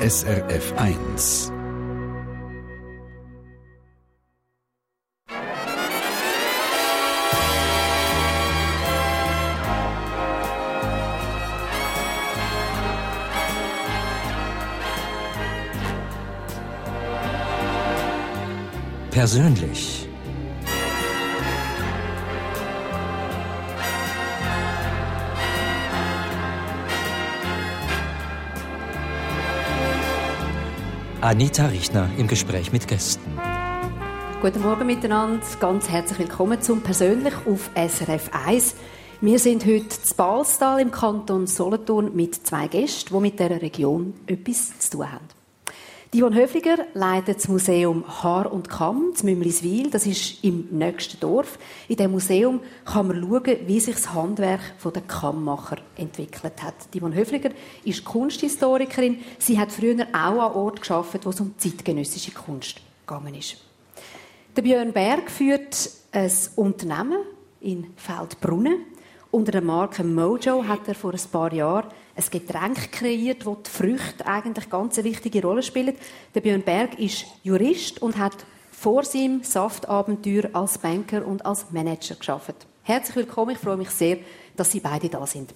SRF 1. Persönlich. Anita Richtner im Gespräch mit Gästen. Guten Morgen miteinander, ganz herzlich willkommen zum «Persönlich» auf SRF 1. Wir sind heute in Balstal im Kanton Solothurn mit zwei Gästen, die mit dieser Region etwas zu tun haben. Yvonne Höfliger leitet das Museum Haar und Kamm in Mümliswil. Das ist im nächsten Dorf. In diesem Museum kann man schauen, wie sich das Handwerk der Kammmacher entwickelt hat. Yvonne Höfliger ist Kunsthistorikerin. Sie hat früher auch an Ort gearbeitet, wo es um zeitgenössische Kunst gegangen ist. Der Björn Berg führt ein Unternehmen in Feldbrunnen. Unter der Marke Mojo hat er vor ein paar Jahren ein Getränk kreiert, wo die Früchte eigentlich ganz eine wichtige Rolle spielen. Der Björn Berg ist Jurist und hat vor seinem Saftabenteuer als Banker und als Manager gearbeitet. Herzlich willkommen, ich freue mich sehr, dass Sie beide da sind.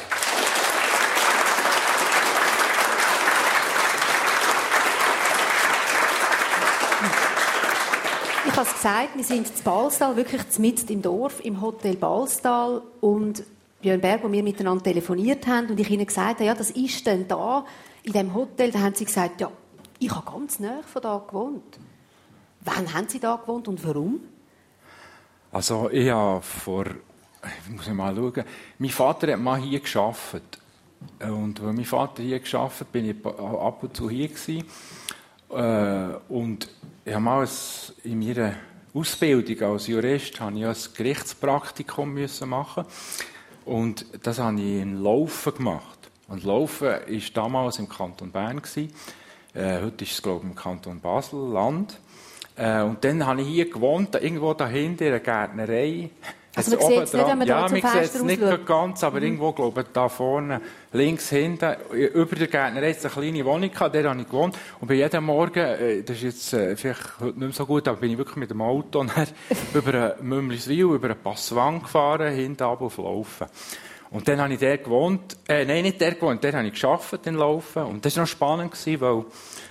Ich habe es gesagt, wir sind in Balstal, wirklich mitten im Dorf, im Hotel Balstal. Und Björn Berg, wo wir miteinander telefoniert haben und ich ihnen gesagt habe, ja, das ist denn da in diesem Hotel, da haben sie gesagt, ja, ich habe ganz nahe von da gewohnt. Wann haben Sie da gewohnt und warum? Also ich habe muss ich mal schauen, mein Vater hat mal hier gearbeitet. Und weil mein Vater hier gearbeitet hat, bin ich ab und zu hier gewesen. Und ich habe mal in meiner Ausbildung als Jurist ein Gerichtspraktikum machen. Und das habe ich in Laufen gemacht. Und Laufen war damals im Kanton Bern. Heute ist es, glaube ich, im Kanton Basel-Land. Und dann habe ich hier gewohnt, irgendwo dahinter in der Gärtnerei. Also man sieht es nicht, wenn man da zum Fenster sieht es nicht ganz, aber irgendwo, glaube ich, da vorne, links hinten, über der Gärtnerei ist eine kleine Wohnung, der habe ich gewohnt. Und bei jedem Morgen, das ist jetzt vielleicht heute nicht mehr so gut, aber bin ich wirklich mit dem Auto über Mümliswil, über einen Passwang gefahren, hinten runter auf Laufen. Und dann habe ich dort gewohnt, nicht dort gewohnt, dort habe ich gearbeitet in Laufen. Und das war noch spannend, weil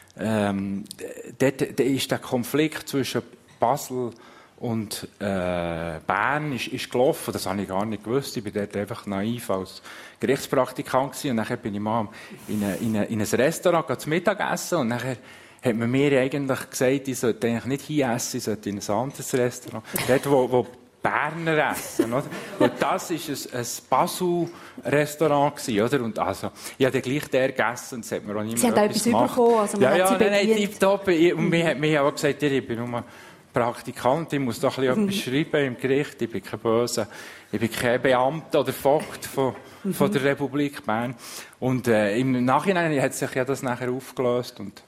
dort ist der Konflikt zwischen Basel und Bern ist gelaufen, das habe ich gar nicht gewusst. Ich war dort einfach naiv als Gerichtspraktikant gewesen. Und dann bin ich mal in ein Restaurant zu Mittag essen und dann hat man mir eigentlich gesagt, ich sollte eigentlich nicht hier essen, ich sollte in ein anderes Restaurant. Dort, wo Berner essen, oder? Und das war ein Basel-Restaurant, oder? Und also, ich habe gleich der gegessen und es hat mir auch niemand etwas gemacht. Sie haben da etwas bekommen, also nein, tipptopp. Und mir hat auch gesagt, ich bin nur Praktikant, ich muss doch ein bisschen etwas schreiben im Gericht, ich bin kein Beamter oder Vogt von der Republik Bern. Und im Nachhinein hat sich ja das nachher aufgelöst und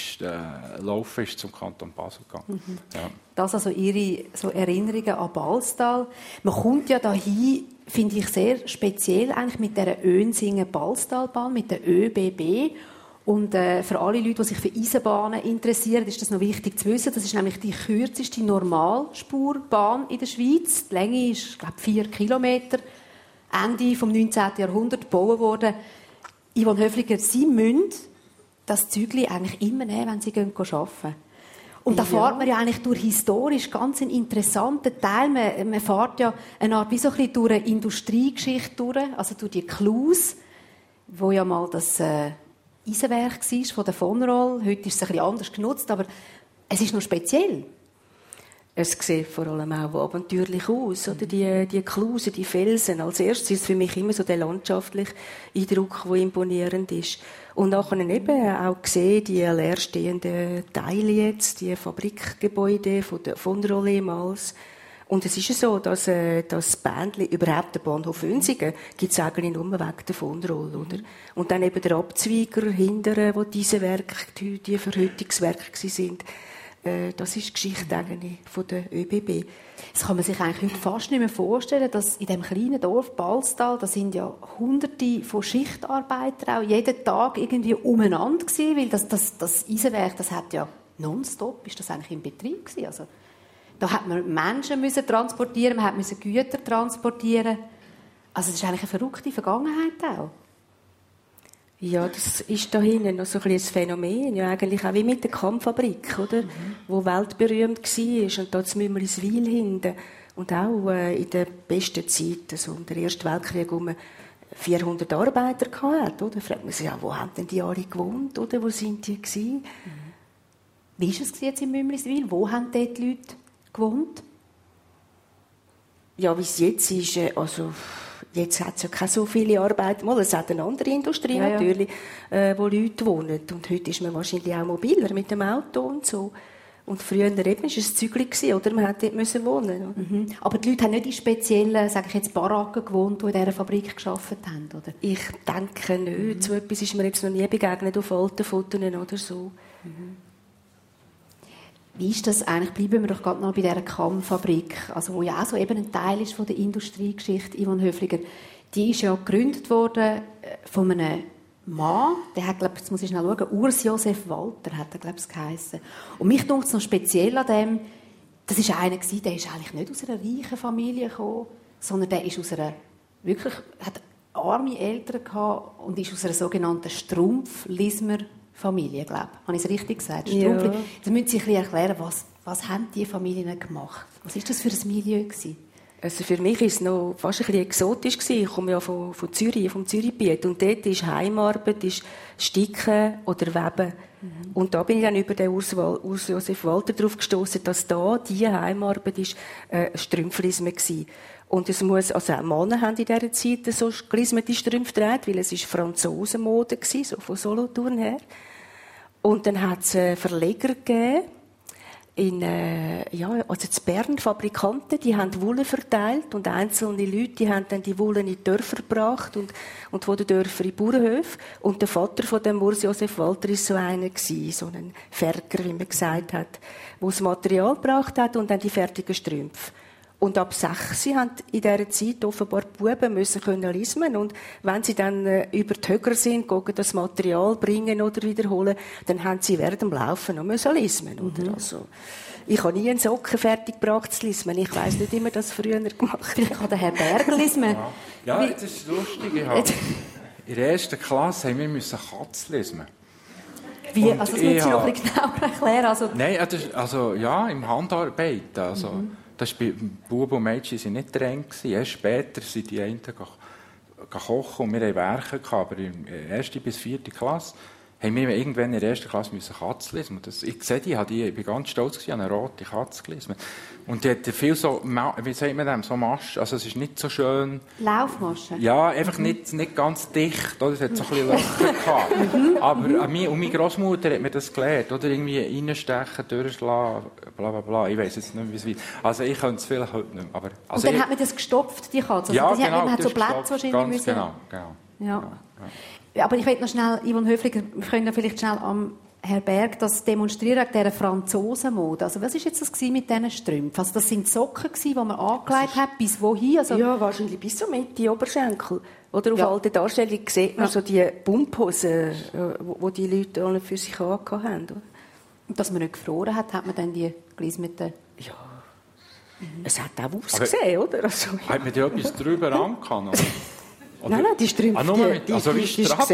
Laufen ist zum Kanton Basel gegangen. Ja. Das also Ihre Erinnerungen an Balstal. Man kommt ja dahin, finde ich sehr speziell eigentlich mit der Önsingen-Balstalbahn, mit der ÖBB. Und für alle Leute, die sich für Eisenbahnen interessieren, ist das noch wichtig zu wissen. Das ist nämlich die kürzeste Normalspurbahn in der Schweiz. Die Länge ist, glaube ich, 4 Kilometer. Ende des 19. Jahrhunderts gebaut worden. Yvonne Höfliger, Sie müssen das Zeugli eigentlich immer nehmen, wenn Sie arbeiten. Und da fährt man ja eigentlich durch historisch ganz einen interessanten Teil. Man fährt ja eine Art wie so ein bisschen durch eine Industriegeschichte durch, also durch die Klus, wo ja mal das Eisenwerk war von der Von Roll. Heute ist es ein bisschen anders genutzt, aber es ist noch speziell. Es sieht vor allem auch abenteuerlich aus, oder? Die Klusen, die Felsen. Als erstes ist es für mich immer so der landschaftliche Eindruck, der imponierend ist. Und nachher eben auch sehen, die leerstehenden Teile jetzt, die Fabrikgebäude von Roll ehemals. Und es ist ja so, dass das Bändli, überhaupt der Bahnhof Önsingen, gibt es eigentlich nur wegen der Von Roll, oder? Und dann eben der Abzweiger hinterher, wo diese Werke, die Verhütungswerke sind. Das ist die Geschichte eigentlich von der ÖBB. Das kann man sich eigentlich heute fast nicht mehr vorstellen, dass in diesem kleinen Dorf Balstal, da sind ja Hunderte von Schichtarbeitern auch jeden Tag irgendwie umeinander gewesen, weil das Eisenwerk, das hat ja nonstop, ist das eigentlich im Betrieb gewesen. Also, da hat man Menschen müssen transportieren, man musste Güter transportieren. Also das ist eigentlich eine verrückte Vergangenheit auch. Ja, das ist da hinten noch so ein Phänomen, ja, eigentlich auch wie mit der Kammfabrik, oder? Wo weltberühmt war und da in Mümmeriswil hinten. Und auch in der besten Zeit, also im Ersten Weltkrieg, 400 Arbeiter hatte, oder? Da fragt man sich, ja, wo haben denn die alle gewohnt, oder? Wo sind die gewesen? Wie war es jetzt in Mümmeriswil? Wo haben dort die Leute gewohnt? Ja, wie es jetzt ist, also jetzt hat es ja keine so viele Arbeit. Mal, es hat eine andere Industrie natürlich, wo Leute wohnen. Und heute ist man wahrscheinlich auch mobiler mit dem Auto und so. Und früher eben war es ein Zügel, oder? Man musste dort wohnen. Mhm. Aber die Leute haben nicht in speziellen, sage ich jetzt, Baracken gewohnt, die in dieser Fabrik gearbeitet haben, oder? Ich denke nicht. So etwas ist mir jetzt noch nie begegnet auf alten Fotos oder so. Wie ist das eigentlich? Bleiben wir doch gerade noch bei dieser Kammfabrik, also wo ja auch so eben ein Teil ist von der Industriegeschichte. Yvonne Höfliger, die ist ja gegründet worden von einem Mann, der hat, glaube ich, jetzt muss ich schnell schauen, Urs Josef Walter hat er, glaube ich, geheissen. Und mich dunkt es noch speziell an dem, das ist einer gewesen, der ist eigentlich nicht aus einer reichen Familie gekommen, sondern der ist aus einer, wirklich, hat arme Eltern gehabt und ist aus einer sogenannten Strumpf-Lismer-Familie, glaube ich. Habe ich es richtig gesagt? Strumpf. Ja. Da müssen Sie ein bisschen erklären, was haben diese Familien gemacht? Was war das für ein Milieu gewesen? Also für mich war es noch fast ein bisschen exotisch gewesen. Ich komme ja von Zürich, vom Zürichgebiet. Und dort ist Heimarbeit, ist Sticken oder Weben. Und da bin ich dann über den Urs Josef Walter darauf gestoßen, dass da diese Heimarbeit ist, Strümpflisme war. Und es muss, also auch Männer haben in dieser Zeit so gelismete Strümpfe getragen, weil es ist Franzosenmode gewesen, so von Solothurn her. Und dann hat es Verleger gegeben, also in Bern Fabrikanten, die haben Wolle verteilt und einzelne Leute, die haben dann die Wolle in die Dörfer gebracht und von den Dörfern in Bauernhöfe. Und der Vater von dem Urs Josef Walter war so einer gewesen, so ein Ferker, wie man gesagt hat, der das Material gebracht hat und dann die fertigen Strümpfe. Und ab 6 haben in dieser Zeit offenbar die Buben müssen lismen. Und wenn sie dann über die Höcker sind, gehen das Material bringen oder wiederholen, dann haben sie während dem Laufen noch müssen lismen. Oder? Also, ich habe nie einen Socken fertig gebracht zu lismen. Ich weiss nicht, wie man das früher gemacht hat. Vielleicht kann der Herr Berger lismen. Ja, das ist lustig. In der 1. Klasse haben wir Katze lismen. Wie? Also das müssen Sie noch ein bisschen genauer erklären. Nein, also ja, im Handarbeit. Also, das war bei Buben und Mädchen sind nicht streng. Erst später sind die einen kochen und wir hatten Werke, aber in der 1. bis 4. Klasse haben wir irgendwann in der 1. Klasse Katze lesen. Ich sehe ich bin ganz stolz gewesen, eine rote Katze gelesen. Und die hat viel so, wie sagt man dem, so Maschen, also es ist nicht so schön. Laufmaschen? Ja, einfach nicht ganz dicht, oder? Es hat so ein bisschen Löcher gehabt. Aber meine Großmutter hat mir das gelernt, oder? Irgendwie reinstechen, durchschlagen, bla bla bla. Ich weiss jetzt nicht, wie es wird. Also ich könnte es vielleicht heute nicht mehr. Aber, also und dann hat man das gestopft, die Katze? Also ja, das genau. Man hat so Plätze wahrscheinlich ganz müssen. Genau. Ja. Ja, aber ich will noch schnell, Yvonne Höfliger, wir können ja vielleicht schnell am Herr Berg das demonstrieren, dieser Franzosenmode. Also was war jetzt das mit diesen Strümpfen? Also das sind Socken, die man angelegt hat, bis wohin? Also ja, wahrscheinlich bis so mit die Oberschenkel. Oder auf alten Darstellungen sieht man so die Pumphosen, die die Leute für sich angehabt haben. Oder? Und dass man nicht gefroren hat, hat man dann die gelismeten... Ja. Es hat auch ausgesehen, oder? Also, ja. Hat man da etwas drüber angehauen? Nein, die Strümpfe, wie Straps?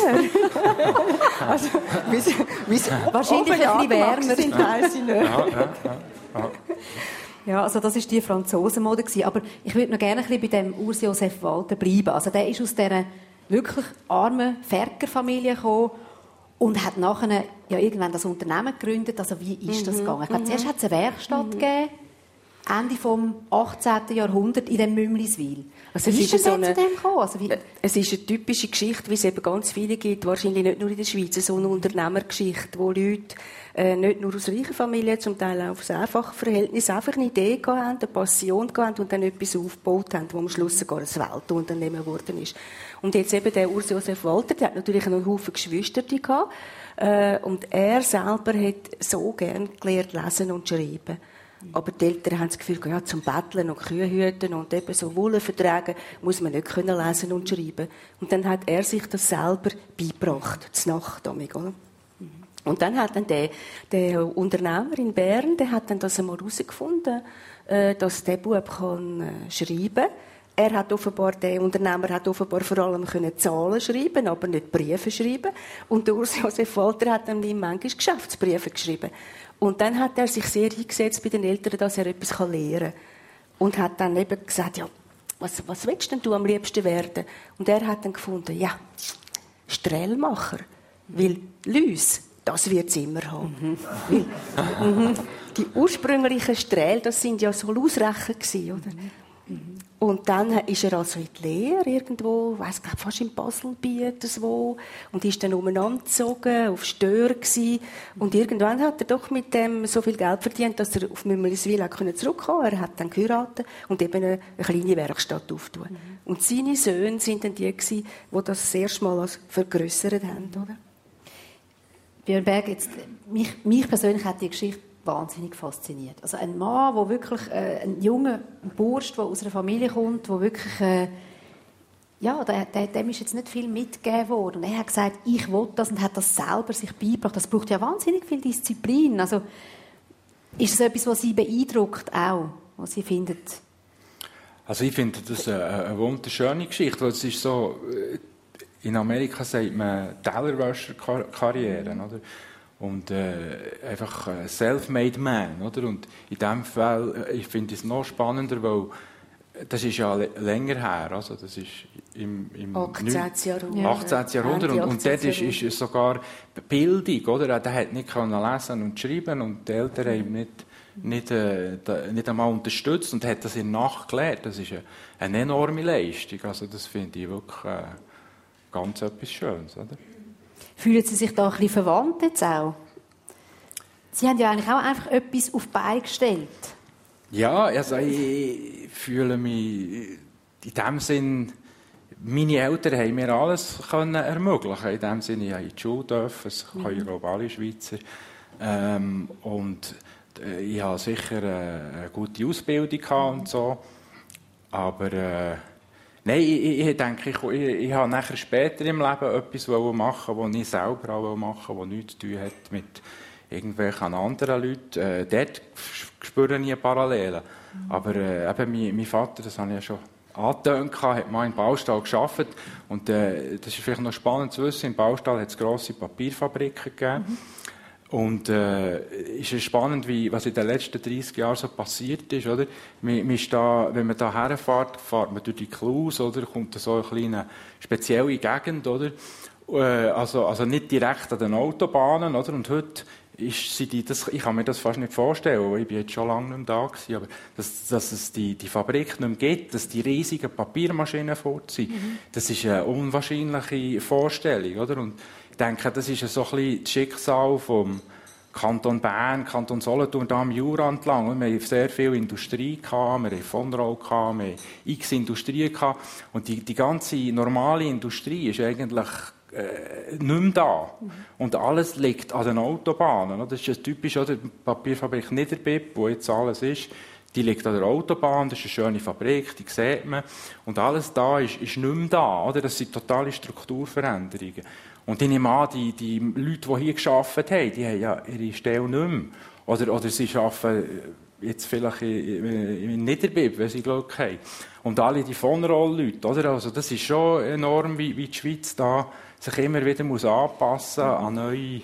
Also, wahrscheinlich ein bisschen wärmer sind, weiss ich nicht. Ja, also das war die Franzosenmode. Aber ich würde noch gerne ein bisschen bei dem Urs Josef Walter bleiben. Also der ist aus dieser wirklich armen Ferkerfamilie gekommen und hat nachher ja irgendwann das Unternehmen gegründet. Also wie ist das gegangen? Ich glaube, zuerst hat es eine Werkstatt gegeben. Ende vom 18. Jahrhundert in dem Mümliswil. Also wie ist es so zu dem gekommen? Also es ist eine typische Geschichte, wie es eben ganz viele gibt, wahrscheinlich nicht nur in der Schweiz, so eine Unternehmergeschichte, wo Leute nicht nur aus reichen Familien, zum Teil auch aus einfachen Verhältnissen, einfach eine Idee haben, eine Passion haben und dann etwas aufgebaut haben, wo am Schluss sogar ein Weltunternehmen geworden ist. Und jetzt eben der Urs Josef Walter, der hat natürlich noch einen Haufen Geschwister gehabt, und er selber hat so gern gelernt lesen und schreiben. Aber die Eltern haben das Gefühl, ja, zum Betteln und Kühe hüten und eben so Wolle vertragen, muss man nicht können lesen und schreiben. Und dann hat er sich das selber beigebracht, zur Nacht damit, oder? Und dann hat dann der Unternehmer in Bern, der hat dann das einmal herausgefunden, dass der Bub schreiben kann. Der Unternehmer hat offenbar vor allem Zahlen schreiben, aber nicht Briefe schreiben. Und der Urs Josef Walter hat dann ihm manchmal Geschäftsbriefe geschrieben. Und dann hat er sich sehr eingesetzt bei den Eltern, dass er etwas lernen kann. Und hat dann eben gesagt, ja, was willst denn du am liebsten werden? Und er hat dann gefunden, ja, Strählmacher. Weil Läuse, das wird es immer haben. Weil, die ursprünglichen Strähle, das sind ja so Lausrecher gewesen, oder? Und dann ist er also in die Lehre irgendwo, weiss gar fast in Baselbiet wo, und ist dann umeinander gezogen, auf Stör gsi. Und irgendwann hat er doch mit dem so viel Geld verdient, dass er auf Mümliswil zurückkommen konnte. Er hat dann geheiratet und eben eine kleine Werkstatt auftun. Und seine Söhne sind dann die gsi, die das erste Mal vergrössert haben, oder? Björn Berg, jetzt, mich persönlich hat die Geschichte wahnsinnig fasziniert. Also ein Mann, der wirklich, ein junger Bursch, der aus einer Familie kommt, der wirklich, dem ist jetzt nicht viel mitgegeben worden. Und er hat gesagt, ich will das und hat das selber sich beigebracht. Das braucht ja wahnsinnig viel Disziplin. Also, ist es etwas, was Sie beeindruckt auch, was Sie finden? Also ich finde das eine wunderschöne Geschichte, weil es ist so, in Amerika sagt man Tellerwäscher-Karriere, oder? Und einfach self-made man, oder? Und in diesem Fall, ich finde es noch spannender, weil das ist ja länger her, also das ist im 18. Jahrhundert. Und dort ist sogar Bildung, oder? Der hat nicht lesen und schreiben und die Eltern haben nicht einmal unterstützt und hat das in der Nacht gelernt. Das ist eine enorme Leistung. Also das finde ich wirklich ganz etwas Schönes, oder? Fühlen Sie sich da ein bisschen verwandt jetzt auch? Sie haben ja eigentlich auch einfach etwas auf die Beine gestellt. Ja, also ich fühle mich in dem Sinn, meine Eltern haben mir alles können ermöglichen. In dem Sinn, ich durfte in die Schule dürfen, das können glaube alle Schweizer. Und ich hatte sicher eine gute Ausbildung und so. Aber nein, ich denke, ich habe nachher später im Leben etwas machen, was ich selber auch machen will, was nichts zu tun hat mit irgendwelchen anderen Leuten. Dort spüre ich Parallelen. Aber eben mein Vater, das habe ich ja schon angetönt, hat mal im Baustall gearbeitet. Und das ist vielleicht noch spannend zu wissen, im Baustall hat es grosse Papierfabriken gegeben. Und es ist spannend, was in den letzten 30 Jahren so passiert ist, oder? Man ist da, wenn man da herfährt, fährt man durch die Klaus, oder? Kommt da so eine kleine spezielle Gegend, oder? Also nicht direkt an den Autobahnen, oder? Und heute ich kann mir das fast nicht vorstellen, weil ich bin jetzt schon lange nicht mehr da gewesen, aber dass es die Fabrik nicht mehr gibt, dass die riesigen Papiermaschinen fort sind, das ist eine unwahrscheinliche Vorstellung, oder? Und ich denke, das ist so ein bisschen das Schicksal vom Kanton Bern, Kanton Solothurn, da am Jura entlang. Wir haben sehr viel Industrie gehabt, wir haben von Roll gehabt, wir haben x Industrien gehabt. Und die ganze normale Industrie ist eigentlich nicht mehr da. Und alles liegt an den Autobahnen. Das ist typisch, oder? Die Papierfabrik Niederbipp, wo jetzt alles ist, die liegt an der Autobahn, das ist eine schöne Fabrik, die sieht man. Und alles da ist nicht mehr da, oder? Das sind totale Strukturveränderungen. Und ich nehme an, die Leute, die hier gearbeitet haben, die haben ja ihre Stelle nicht mehr. Oder sie arbeiten jetzt vielleicht in Niederbipp, wenn sie Glück haben. Und alle die von Roll-Leute, oder? Also das ist schon enorm, wie die Schweiz da sich immer wieder anpassen muss an neue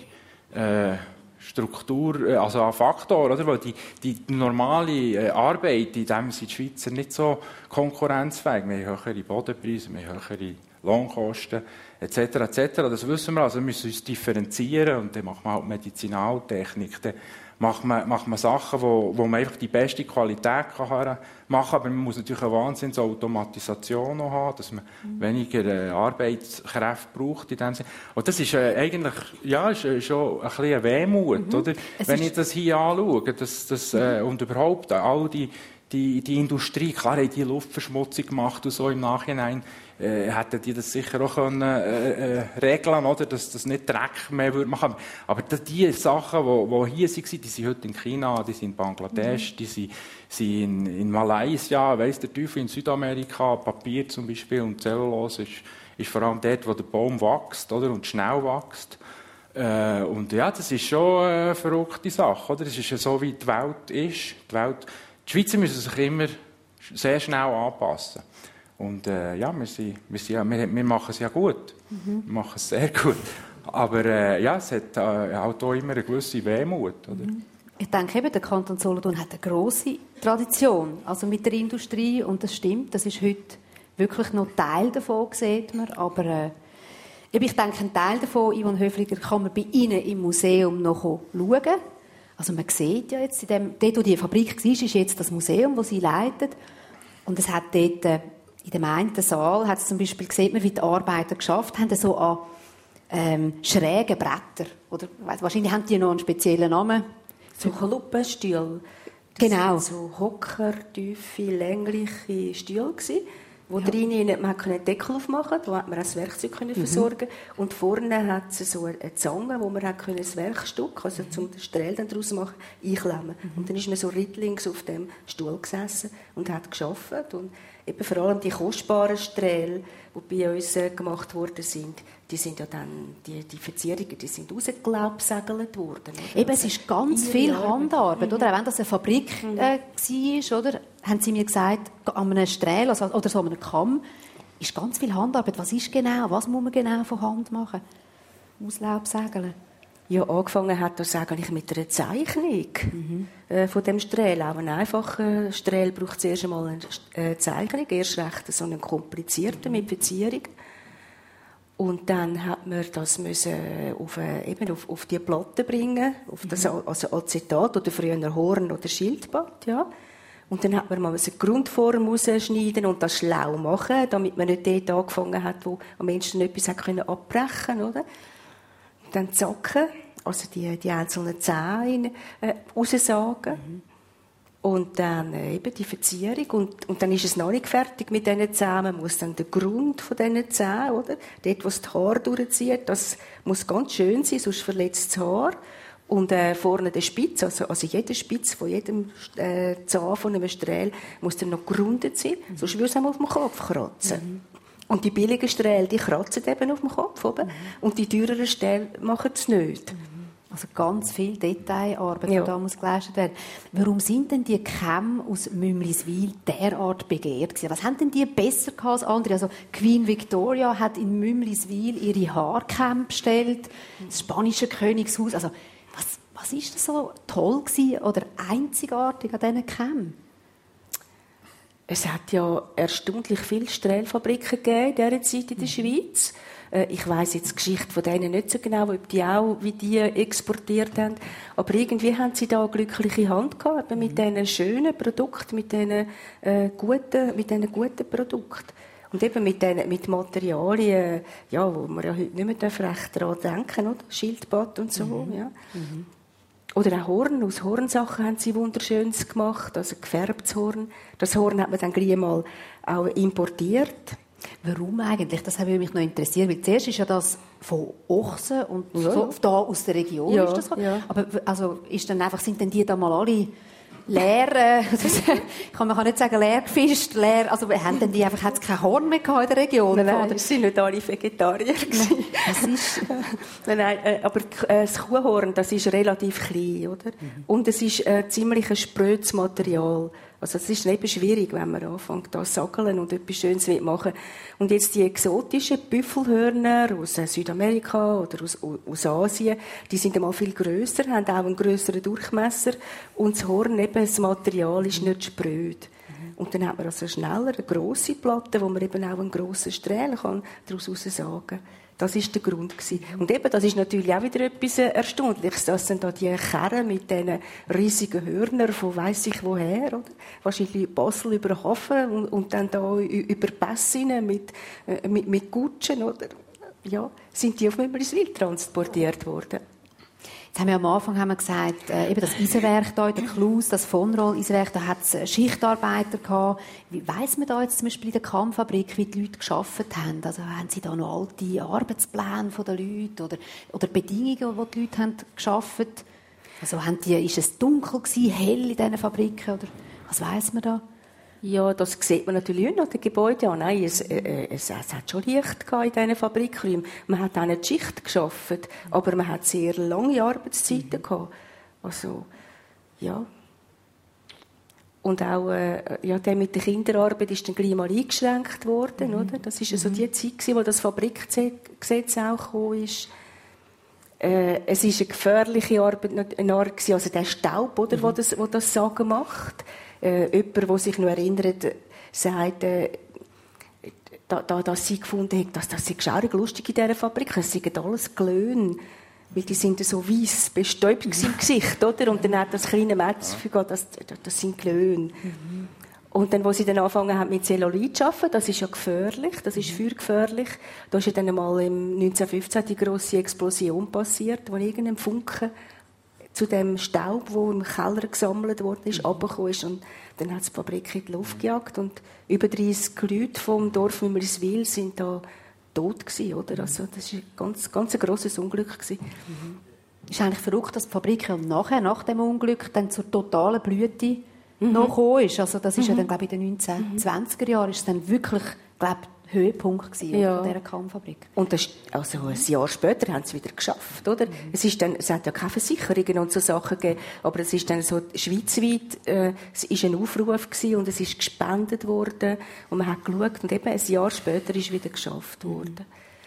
Struktur, also an Faktoren, oder? Weil die normale Arbeit, in dem sind die Schweizer nicht so konkurrenzfähig. Wir haben höhere Bodenpreise, wir haben höhere Lohnkosten, etc. Das wissen wir. Also wir müssen uns differenzieren und dann machen wir halt Medizinaltechnik. Dann macht man Sachen, wo man einfach die beste Qualität machen kann. Aber man muss natürlich eine Wahnsinns-Automatisation noch haben, dass man weniger Arbeitskräfte braucht in dem Sinne. Und das ist eigentlich, ja, ist schon ein bisschen eine Wehmut, oder? Wenn ich das hier anschaue, und überhaupt all die Industrie, klar haben die Luftverschmutzung gemacht und so im Nachhinein, hätten die das sicher auch können, regeln, oder? Dass das nicht Dreck mehr würde machen. Aber die Sachen, die hier waren, die sind heute in China, die sind in Bangladesch, die sind in Malaysia, weiss der Teufel, in Südamerika, Papier zum Beispiel und Zellulose ist vor allem dort, wo der Baum wächst, oder? Und schnell wächst. Und ja, das ist schon eine verrückte Sache, oder? Es ist ja so, wie die Welt ist. Die Schweizer müssen sich immer sehr schnell anpassen. Und ja, wir machen es ja gut. Wir machen es sehr gut. Aber ja, es hat halt auch immer eine gewisse Wehmut. Oder? Ich denke eben, der Kanton Solothurn hat eine grosse Tradition, also mit der Industrie. Und das stimmt, das ist heute wirklich noch Teil davon, sieht man. Aber ich denke, ein Teil davon, Yvonne Höfliger, kann man bei Ihnen im Museum noch schauen. Also man sieht ja jetzt, dort wo die Fabrik war, ist jetzt das Museum, das sie leitet. Und es hat dort, in dem einen Saal, hat es zum Beispiel gesehen, wie die Arbeiter geschafft haben, so an schrägen Bretter. Oder, wahrscheinlich haben die noch einen speziellen Namen. So Kluppenstühle. Genau. So Hocker, tiefe, längliche Stühle gewesen, wo drinnen man einen Deckel aufmachen konnte, wo man auch das Werkzeug versorgen. Und vorne hat es so eine Zange, wo man das Werkstück, also zum Strähl daraus machen, einklemmen. Und dann ist man so rittlings auf dem Stuhl gesessen und hat gearbeitet. Und eben vor allem die kostbaren Strähle, die bei uns gemacht worden sind, die sind ja dann, die Verzierungen, die sind rausgelaubsägelt worden. Oder? Eben, es ist ganz viel Handarbeit, oder? Auch wenn das eine Fabrik war, oder? Haben Sie mir gesagt, an einem Strähl, also, oder so an einem Kamm, ist ganz viel Handarbeit. Was ist genau? Was muss man genau von Hand machen? Auslaubsägeln? Ja, angefangen hat das eigentlich mit einer Zeichnung von dem Strähl. Auch ein einfacher Strähl braucht zuerst einmal eine Zeichnung, erst recht so einen komplizierten mit Verzierung. Und dann hat man das auf die Platte bringen, auf das also Acetat oder früher Horn oder Schildpatt, ja. Und dann hat man mal eine Grundform rausschneiden und das schlau machen, damit man nicht dort angefangen hat, wo am Menschen etwas abbrechen konnte, oder? Und dann zacken, also die einzelnen Zähne raussagen. Und dann eben die Verzierung. Und dann ist es noch nicht fertig mit diesen Zähnen. Man muss dann den Grund von diesen Zähnen, oder? Dort, wo es das Haar durchzieht, das muss ganz schön sein, sonst verletzt das Haar. Und vorne der Spitz, also jeder Spitz von jedem Zahn von einem Strähl muss dann noch gerundet sein, sonst würde es auf dem Kopf kratzen. Und die billigen Strähle, die kratzen eben auf dem Kopf, oder? Und die teureren Strähle machen es nicht. Also ganz viel Detailarbeit, die da muss geleistet werden. Warum sind denn die Kämme aus Mümliswil derart begehrt gewesen? Was haben denn die besser als andere? Also Queen Victoria hat in Mümliswil ihre Haarkämme bestellt, das spanische Königshaus. Also was ist das so toll gewesen oder einzigartig an diesen Kämmen? Es hat ja erstaunlich viele Strählfabriken gegeben in dieser Zeit in der Schweiz. Ich weiss jetzt die Geschichte von denen nicht so genau, ob die auch wie die exportiert haben. Aber irgendwie haben sie da eine glückliche Hand gehabt, mit diesen schönen Produkten, mit diesen guten Produkten. Und eben mit Materialien, ja, wo man ja heute nicht mehr recht daran denken, oder? Schildpatt und so, ja. Oder auch Horn. Aus Hornsachen haben sie Wunderschönes gemacht, also gefärbtes Horn. Das Horn hat man dann gleich mal auch importiert. Warum eigentlich? Das habe mich noch interessiert. Weil zuerst ist ja das von Ochsen und so, da aus der Region. Ja, ist das so. Ja. Aber also, sind denn die da mal alle leer, man kann nicht sagen leer gefischt, leer, also haben denn die einfach, hat es kein Horn mehr gehabt in der Region? Nein, es sind nicht alle Vegetarier. Nein, aber das Kuhhorn, das ist relativ klein, oder? Und es ist ziemlich ein sprödes Material. Also es ist eben schwierig, wenn man anfängt, da zu sageln und etwas Schönes machen. Und jetzt die exotischen Büffelhörner aus Südamerika oder aus Asien, die sind einmal viel grösser, haben auch einen grösseren Durchmesser. Und das Horn, eben, das Material ist nicht spröd. Und dann hat man also schneller eine grosse Platte, wo man eben auch einen grossen Strähl kann daraus sagen. Das war der Grund gewesen. Und eben, das ist natürlich auch wieder etwas Erstaunliches, dass dann da die Kerren mit diesen riesigen Hörnern von weiss ich woher, oder? Wahrscheinlich Basel über den Hafen und dann da über Pässe mit Kutschen, oder? Ja, sind die auf Mümmeriswil transportiert worden. Jetzt haben wir am Anfang gesagt, eben das Eisenwerk da, der Klus, das von Roll-Eisenwerk, da hat es Schichtarbeiter gehabt. Wie weiss man da jetzt zum Beispiel in der Kammfabrik, wie die Leute gearbeitet haben? Also haben sie da noch alte Arbeitspläne der Leute oder Bedingungen, wo die Leute haben gearbeitet? Also ist es dunkel gewesen, hell in diesen Fabriken? Oder was weiss man da? Ja, das sieht man natürlich nicht an den Gebäuden an. Nein, es hat schon Licht in diesen Fabrikräumen. Man hat auch nicht Schicht gearbeitet, aber man hat sehr lange Arbeitszeiten gehabt. Also, ja. Und auch, der mit der Kinderarbeit ist dann gleich mal eingeschränkt worden, oder? Das ist also die Zeit gewesen, wo das Fabrikgesetz auch gekommen ist. Es ist eine gefährliche Arbeit, also der Staub, oder, wo das Sagen macht. Jemand, der sich noch erinnert, sagt, dass sie gefunden hat, dass das schaurig lustig in dieser Fabrik. Es sind alles Glöhne, weil die sind so weiss bestäubt im Gesicht, oder? Und dann hat das kleine Mädchen das Gefühl, das sind Glöhne. Und dann, wo sie dann angefangen haben mit Zellulit zu arbeiten, das ist ja gefährlich, das ist feuergefährlich. Da ist ja dann einmal im 1915 die grosse Explosion passiert, wo irgendein Funken zu dem Staub, der im Keller gesammelt worden ist, runtergekommen ist. Und dann hat die Fabrik in die Luft gejagt. Und über 30 Leute vom Dorf Mümmeriswil sind da tot gewesen, oder? Also, das war ein ganz grosses Unglück gewesen. Es ist eigentlich verrückt, dass die Fabrik nachher, nach dem Unglück, dann zur totalen Blüte noch gekommen ist. Also, das ist ja dann, glaube ich, in den 1920er Jahren ist es dann wirklich, glaube ich, Höhepunkt gewesen, dieser Kammfabrik. Und das, also ein Jahr später haben sie es wieder geschafft, oder? Es hat ja keine Versicherungen und so Sachen gegeben, aber es ist dann so schweizweit, es ist ein Aufruf gewesen und es ist gespendet worden und man hat geschaut und eben ein Jahr später ist es wieder geschafft worden.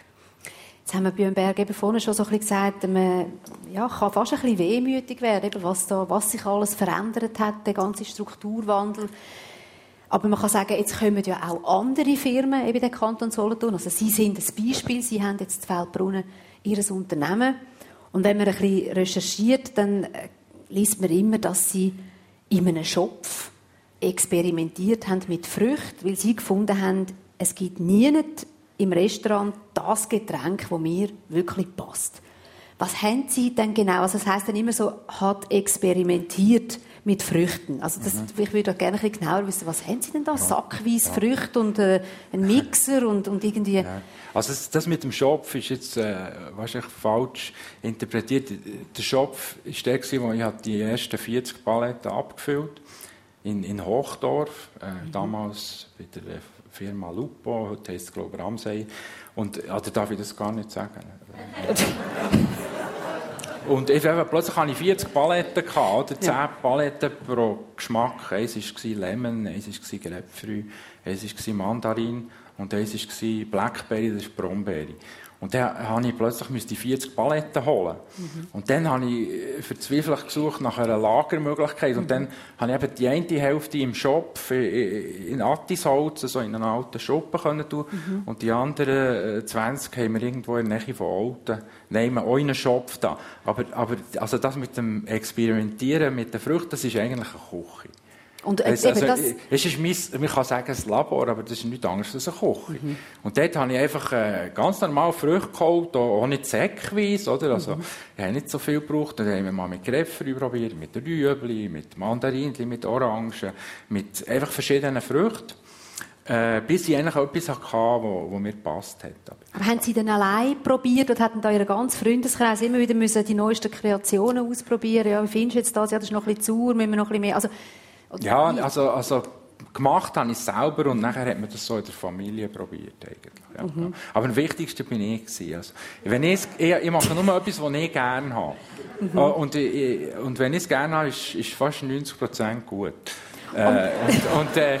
Jetzt haben wir bei Berg eben vorhin schon so ein bisschen gesagt, man kann fast ein bisschen wehmütig werden, eben was sich alles verändert hat, der ganze Strukturwandel. Aber man kann sagen, jetzt kommen ja auch andere Firmen in den Kanton Solothurn. Also Sie sind ein Beispiel, Sie haben jetzt in Feldbrunnen Ihr Unternehmen. Und wenn man ein bisschen recherchiert, dann liest man immer, dass Sie in einem Schopf experimentiert haben mit Früchten, weil Sie gefunden haben, es gibt niemand im Restaurant das Getränk, das mir wirklich passt. Was haben Sie denn genau? Also das heisst dann immer so, hat experimentiert mit Früchten. Also ich würde gerne ein bisschen genauer wissen, was haben Sie denn da? Sackweise Früchte und ein Mixer und irgendwie... Ja. Also das mit dem Schopf ist jetzt wahrscheinlich falsch interpretiert. Der Schopf war der, wo ich die ersten 40 Paletten abgefüllt in Hochdorf, damals bei der Firma Lupo, heute heisst es, glaube ich, Ramsey. Und, darf ich das gar nicht sagen? Und plötzlich hatte ich 40 Paletten, oder 10 Paletten pro Geschmack. Eins war Lemon, eins war Grapefruit, eins war Mandarin und eins war Blackberry, das ist Brombeere. Und dann musste ich plötzlich die 40 Paletten holen. Und dann habe ich verzweifelt gesucht nach einer Lagermöglichkeit. Und dann habe ich eben die eine Hälfte im Schopf in Attisholz, also in einen alten Schuppen können tun. Und die anderen 20 haben wir irgendwo in der Nähe von Olten. Nehmen auch in einen Schopf da. Aber also das mit dem Experimentieren mit den Früchten, das ist eigentlich eine Küche. Und es ist man kann sagen, ein Labor, aber das ist nichts anderes als eine Küche. Und dort habe ich einfach ganz normal Früchte geholt, auch nicht säckweise, oder? Also, ich habe nicht so viel gebraucht. Dann haben wir mal mit Grapefruit probiert, mit Rüebli, mit Mandarinchen, mit Orangen, mit einfach verschiedenen Früchten. Bis ich eigentlich auch etwas hatte, was mir gepasst hat. Aber haben Sie denn allein probiert oder hatten da Ihren ganzen Freundeskreis immer wieder müssen die neuesten Kreationen ausprobieren? Ja, wie findest du jetzt das? Ja, das ist noch ein bisschen sauer, müssen wir noch ein bisschen mehr... Ja, also gemacht habe ich es selber und nachher hat man das so in der Familie probiert eigentlich. Ja. Aber am wichtigsten bin ich gewesen. Also, ich mache nur etwas, was ich gerne habe. Und wenn ich es gerne habe, ist fast 90% gut.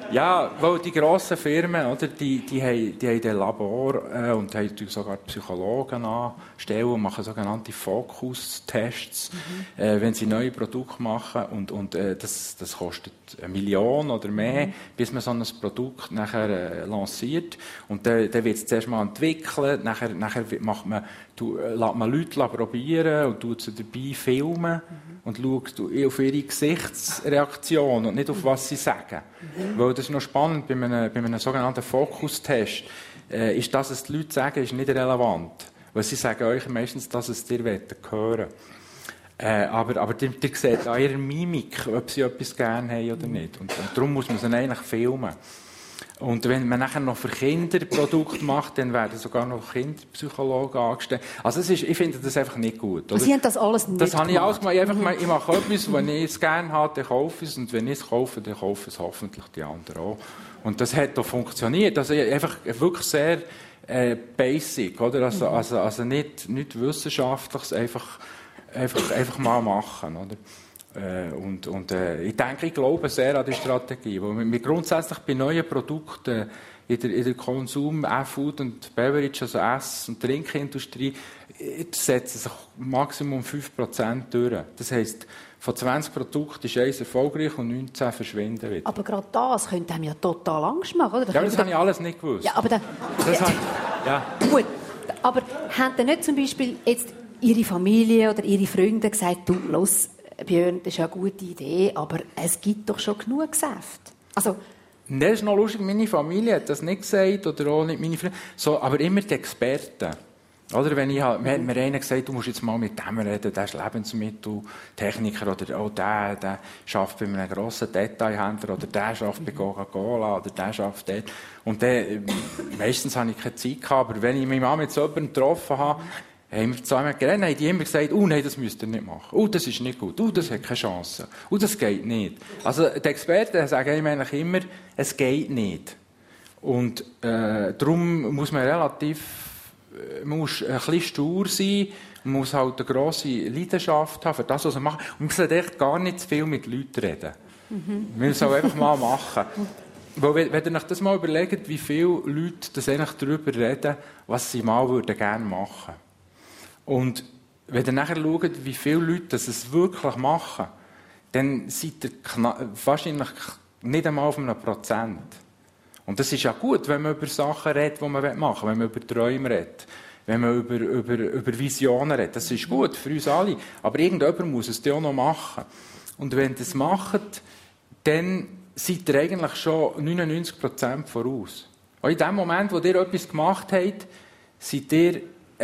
Ja, weil die grossen Firmen, oder, die haben ein Labor und haben sogar Psychologen anstellen und machen sogenannte Fokus-Tests, wenn sie neue Produkte machen. Und das kostet 1 Million oder mehr, bis man so ein Produkt nachher lanciert. Und dann wird es zuerst mal entwickelt, nachher lässt man Leute probieren und tut sie dabei filmen und schaut auf ihre Gesichtsreaktion und nicht auf was sie sagen. Weil das ist noch spannend, bei einem sogenannten Fokustest ist das, was die Leute sagen, ist nicht relevant. Weil sie sagen euch meistens, dass es dir hören wollen. Aber ihr seht an ihrer Mimik, ob sie etwas gerne haben oder nicht. Und darum muss man sie eigentlich filmen. Und wenn man nachher noch für Kinder Produkte macht, dann werden sogar noch Kinderpsychologen angestellt. Also ich finde das einfach nicht gut. Oder? Sie haben das alles nicht gemacht? Das habe ich alles gemacht. Ich mache etwas, wenn ich es gerne habe, dann kaufe ich es. Und wenn ich es kaufe, dann kaufen es hoffentlich die anderen auch. Und das hat auch funktioniert. Also einfach wirklich sehr basic, oder? Also nicht Wissenschaftliches, einfach mal machen, oder? Ich glaube sehr an die Strategie, weil wir grundsätzlich bei neuen Produkten in der Konsum, Food und Beverage, also Ess- und Trinkindustrie, setzen sich Maximum 5% durch. Das heisst, von 20 Produkten ist 1 erfolgreich und 19 verschwinden wieder. Aber gerade das könnte einem ja total Angst machen, oder? Ja, das habe ich alles nicht gewusst. Ja, aber dann... Gut, aber haben denn nicht zum Beispiel jetzt Ihre Familie oder Ihre Freunde gesagt, du, los, Björn, das ist eine gute Idee, aber es gibt doch schon genug Säfte. Also, das ist noch lustig, meine Familie hat das nicht gesagt, oder auch nicht meine Freunde, so, aber immer die Experten. Oder wenn mir einer gesagt, du musst jetzt mal mit dem reden, der ist Lebensmitteltechniker, oder auch der arbeitet bei einem grossen Detailhändler, oder der arbeitet bei Coca-Cola, oder der arbeitet dort. Und dann, meistens habe ich keine Zeit gehabt, aber wenn ich mich mal mit so jemandem getroffen habe, haben wir zusammen geredet, haben die immer gesagt, nein, das müsst ihr nicht machen. Das ist nicht gut. Das hat keine Chance. Das geht nicht. Also, die Experten sagen eigentlich immer, es geht nicht. Und, darum muss man man muss ein bisschen stur sein, man muss halt eine grosse Leidenschaft haben für das, was man macht. Und man sollte echt gar nicht zu viel mit Leuten reden. Man muss es auch einfach mal machen. Weil, wenn ihr euch das mal überlegt, wie viele Leute das eigentlich darüber reden, was sie mal gerne machen würden. Und wenn ihr nachher schaut, wie viele Leute das wirklich machen, dann seid ihr wahrscheinlich nicht einmal auf 1%. Und das ist ja gut, wenn man über Sachen redet, die man machen will, wenn man über Träume redet, wenn man über Visionen redet. Das ist gut für uns alle. Aber irgendjemand muss es dann auch noch machen. Und wenn ihr das macht, dann seid ihr eigentlich schon 99% voraus. Und in dem Moment, wo ihr etwas gemacht habt, habt ihr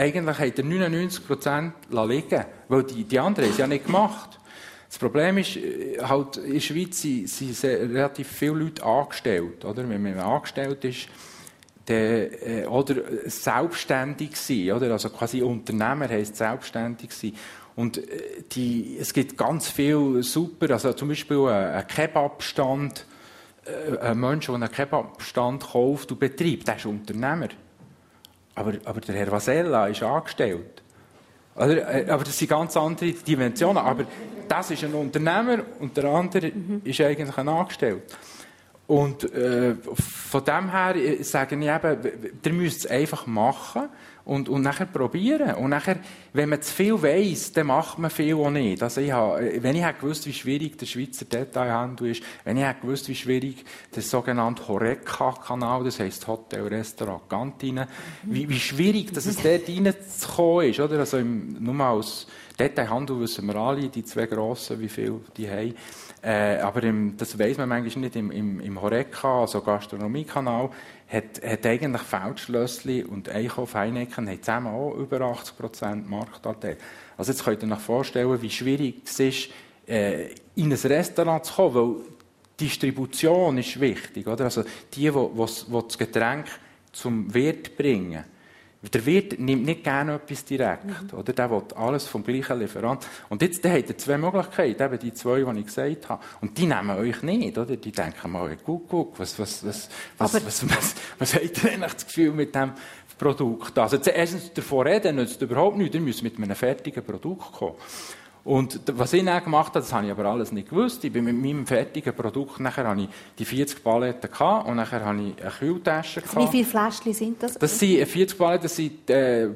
99% liegen, weil die anderen haben es ja nicht gemacht. Das Problem ist, halt, in der Schweiz sind relativ viele Leute angestellt. Oder? Wenn man angestellt ist, oder selbstständig sein, oder? Also quasi Unternehmer heisst selbstständig sein. Und es gibt ganz viel super, also zum Beispiel ein Kebabstand, ein Mensch, der einen Kebabstand kauft und betreibt, der ist Unternehmer. Aber der Herr Vasella ist angestellt. Aber das sind ganz andere Dimensionen. Aber das ist ein Unternehmer und der andere ist eigentlich ein Angestellter. Und von dem her sage ich eben, ihr müsst es einfach machen und nachher probieren. Und nachher, wenn man zu viel weiss, dann macht man viel auch nicht. Also wenn ich gewusst, wie schwierig der Schweizer Detailhandel ist, wenn ich gewusst, wie schwierig der sogenannte HoReCa-Kanal, das heisst Hotel, Restaurant, Kantine, wie schwierig dass es dort reinzukommen ist. Oder? Also nur mal als Detailhandel wissen wir alle, die 2 grossen, wie viel die haben. Aber das weiss man manchmal nicht. Im HoReCa, also Gastronomiekanal, hat eigentlich Feldschlössli und Einkauf Heineken haben zusammen auch über 80% Marktanteil. Also jetzt könnt ihr euch vorstellen, wie schwierig es ist, in ein Restaurant zu kommen, weil Distribution ist wichtig. Oder? Also die das Getränk zum Wirt bringen. Der Wirt nimmt nicht gerne etwas direkt. Oder? Der will alles vom gleichen Lieferant. Und jetzt habt ihr 2 Möglichkeiten, eben die 2, die ich gesagt habe. Und die nehmen euch nicht. Oder? Die denken mal, guck, was habt ihr eigentlich das Gefühl mit diesem Produkt? Also erstens davon reden, nützt überhaupt nichts. Ihr müsst mit einem fertigen Produkt kommen. Und was ich dann gemacht habe, das habe ich aber alles nicht gewusst. Ich bin mit meinem fertigen Produkt, nachher hatte ich die 40 Paletten gehabt, und nachher habe ich eine Kühltasche gehabt. Wie viele Fläschchen sind das? Das sind 40 Paletten, das sind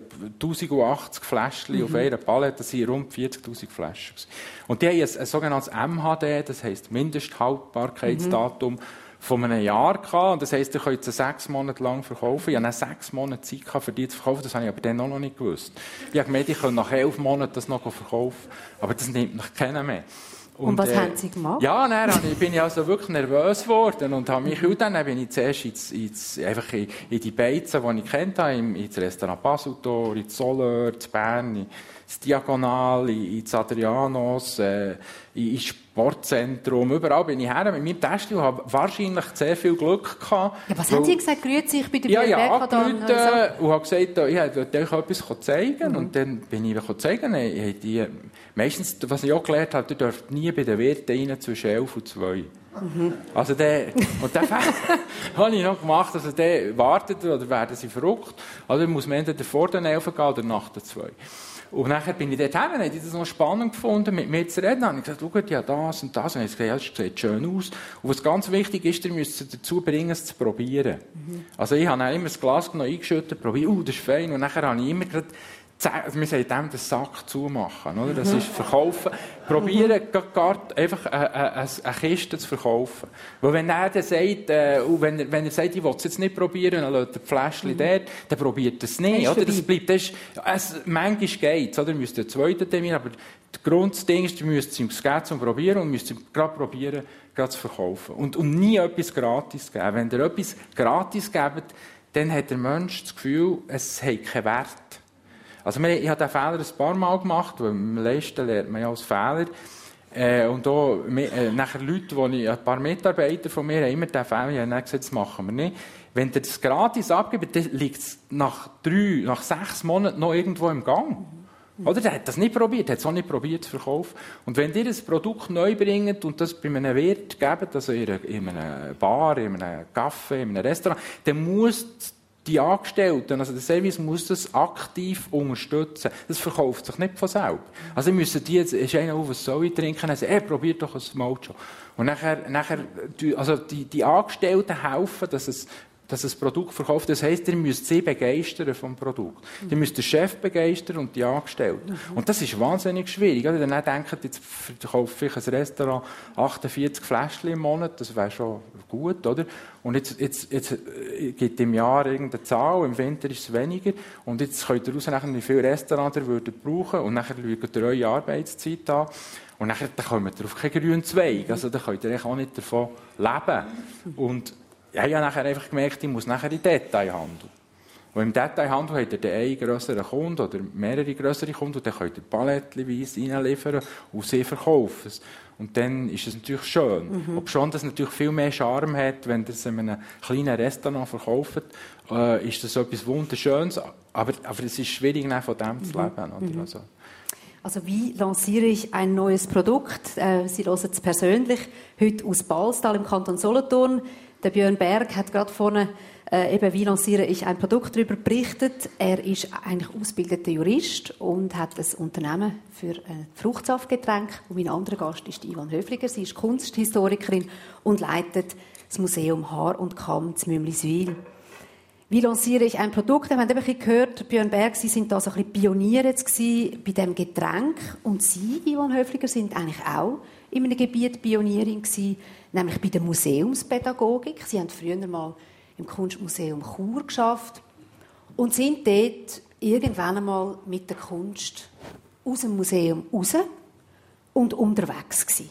1080 Fläschchen auf einer Palette, das sind rund 40'000 Flaschen. Und die haben ein sogenanntes MHD, das heisst Mindesthaltbarkeitsdatum, von einem Jahr gehabt. Und das heisst, ihr könnt sie 6 Monate lang verkaufen. Ich hatte dann 6 Monate Zeit gehabt, für die zu verkaufen. Das habe ich aber dann auch noch nicht gewusst. Ich habe gemeint, ich könnte nach 11 Monaten das noch verkaufen. Aber das nimmt noch keiner mehr. Und was haben Sie gemacht? Ja, dann bin ich also wirklich nervös geworden und habe mich dann bin ich zuerst einfach in die Beizen, die ich kennt habe, ins Restaurant Basutor, ins Soleur, in Bern, ins Diagonal, ins Adrianos, ins Sportzentrum, überall bin ich her mit meinem Täschchen und habe wahrscheinlich sehr viel Glück gehabt. Ja, was haben Sie gesagt? Grüezi, ich bin der Björn Berg. Angerufen und habe gesagt, ich wollte euch etwas zeigen. Und dann bin ich zeigen. Meistens, was ich auch gelernt habe, ihr dürft nie bei den Wirten rein zwischen 11 und 2. Also und den Fall habe ich noch gemacht. Also der wartet oder werden sie verrückt. Also muss man entweder vor den 11 gehen oder nach den 2. Und nachher bin ich dort hin, habe ich das noch spannend gefunden, mit mir zu reden. Dann habe ich gesagt, schaut, ja, das und das. Und ich habe gesagt, ja, das sieht schön aus. Und was ganz wichtig ist, ihr müsst es dazu bringen, es zu probieren. Also ich habe dann immer das Glas noch eingeschüttet, probiert, das ist fein. Und nachher habe ich immer gerade, wir sagen dem den Sack zumachen, oder? Das ist verkaufen. Probieren, einfach eine Kiste zu verkaufen. Weil wenn er dann sagt, wenn er sagt, ich will es jetzt nicht probieren, dann lässt er die Fläschchen dort, dann probiert er es nicht, oder? Das bleibt, manchmal geht es, oder? Ihr müsst einen zweiten Termin, aber das Grundding ist, ihr müsst es ihm geben zum Probieren und müsst es gerade probieren, gerade zu verkaufen. Und nie etwas gratis geben. Wenn ihr etwas gratis gebt, dann hat der Mensch das Gefühl, es hat keinen Wert. Also ich habe den Fehler ein paar Mal gemacht, weil im Leisten lernt man ja als Fehler. Und auch nachher Leute, ein paar Mitarbeiter von mir, haben immer den Fehler, ich habe dann gesagt, das machen wir nicht. Wenn ihr das gratis abgibt, dann liegt es nach 6 Monaten noch irgendwo im Gang. Oder? Der hat das nicht probiert, hat es auch nicht probiert zu verkaufen. Und wenn ihr ein Produkt neu bringt und das bei einem Wirt gebt, also in einer Bar, in einem Café, in einem Restaurant, dann muss die Angestellten, also der Service muss das aktiv unterstützen. Das verkauft sich nicht von selber. Also müssen die jetzt, ist einer auf, was soll ich trinken, und sagen, probiert doch ein Mojo. Und nachher, also die Angestellten helfen, dass das Produkt verkauft. Das heisst, ihr müsst sie begeistern vom Produkt. Ihr müsst den Chef begeistern und die Angestellten. Und das ist wahnsinnig schwierig. Oder? Dann denkt, jetzt verkauft vielleicht ein Restaurant 48 Fläschchen im Monat, das wäre schon gut, oder? Und jetzt gibt im Jahr irgendeine Zahl, im Winter ist es weniger. Und jetzt könnt ihr ausrechnen, wie viele Restaurants ihr würdet brauchen. Und nachher schaut ihr eure Arbeitszeit an. Und nachher kommt ihr auf keinen grünen Zweig. Also da könnt ihr auch nicht davon leben. Und ja, ich habe nachher einfach gemerkt, ich muss nachher in den Detailhandel. Und im Detailhandel habt ihr den einen grösseren Kunden oder mehrere grössere Kunden und dann könnt ihr palettenweise reinliefern und sie verkaufen es. Und dann ist es natürlich schön. Obschon das natürlich viel mehr Charme hat, wenn ihr es in einem kleinen Restaurant verkauft, ist das etwas Wunderschönes. Aber es ist schwierig, von dem zu leben. Oder? Also wie lanciere ich ein neues Produkt? Sie hören es persönlich heute aus Balstal im Kanton Solothurn. Der Björn Berg hat gerade vorne wie lanciere ich ein Produkt darüber berichtet. Er ist eigentlich ausgebildeter Jurist und hat ein Unternehmen für Fruchtsaftgetränk. Und mein anderer Gast ist Yvonne Höfliger. Sie ist Kunsthistorikerin und leitet das Museum Haar und Kamm zu Mümliswil. Wie lanciere ich ein Produkt? Wir haben eben gehört, Björn Berg, Sie sind da so ein bisschen Pioniere bei diesem Getränk. Und Sie, Yvonne Höfliger, sind eigentlich auch in einem Gebiet Pionierin gewesen, nämlich bei der Museumspädagogik. Sie haben früher mal im Kunstmuseum Chur geschafft und sind dort irgendwann einmal mit der Kunst aus dem Museum raus und unterwegs gewesen.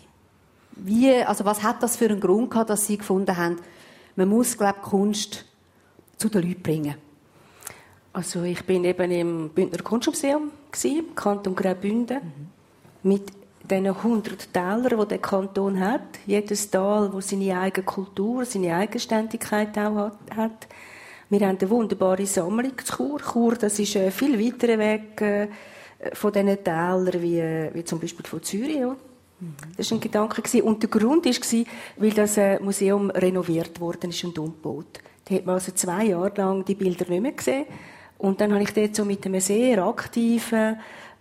Was hat das für einen Grund gehabt, dass Sie gefunden haben, man muss, glaube ich, Kunst zu den Leuten bringen? Also ich bin eben im Bündner Kunstmuseum im Kanton Graubünden mit diesen 100 Tälern, die der Kanton hat. Jedes Tal, das seine eigene Kultur, seine Eigenständigkeit auch hat. Wir haben eine wunderbare Sammlung zu Chur. Chur, das ist ein viel weiterer Weg von diesen Tälern wie zum Beispiel von Zürich. Ja. Das war ein Gedanke. Und der Grund war, weil das Museum renoviert worden ist und umgebaut. Da hat man also 2 Jahre lang die Bilder nicht mehr gesehen. Und dann habe ich dort so mit einem sehr aktiven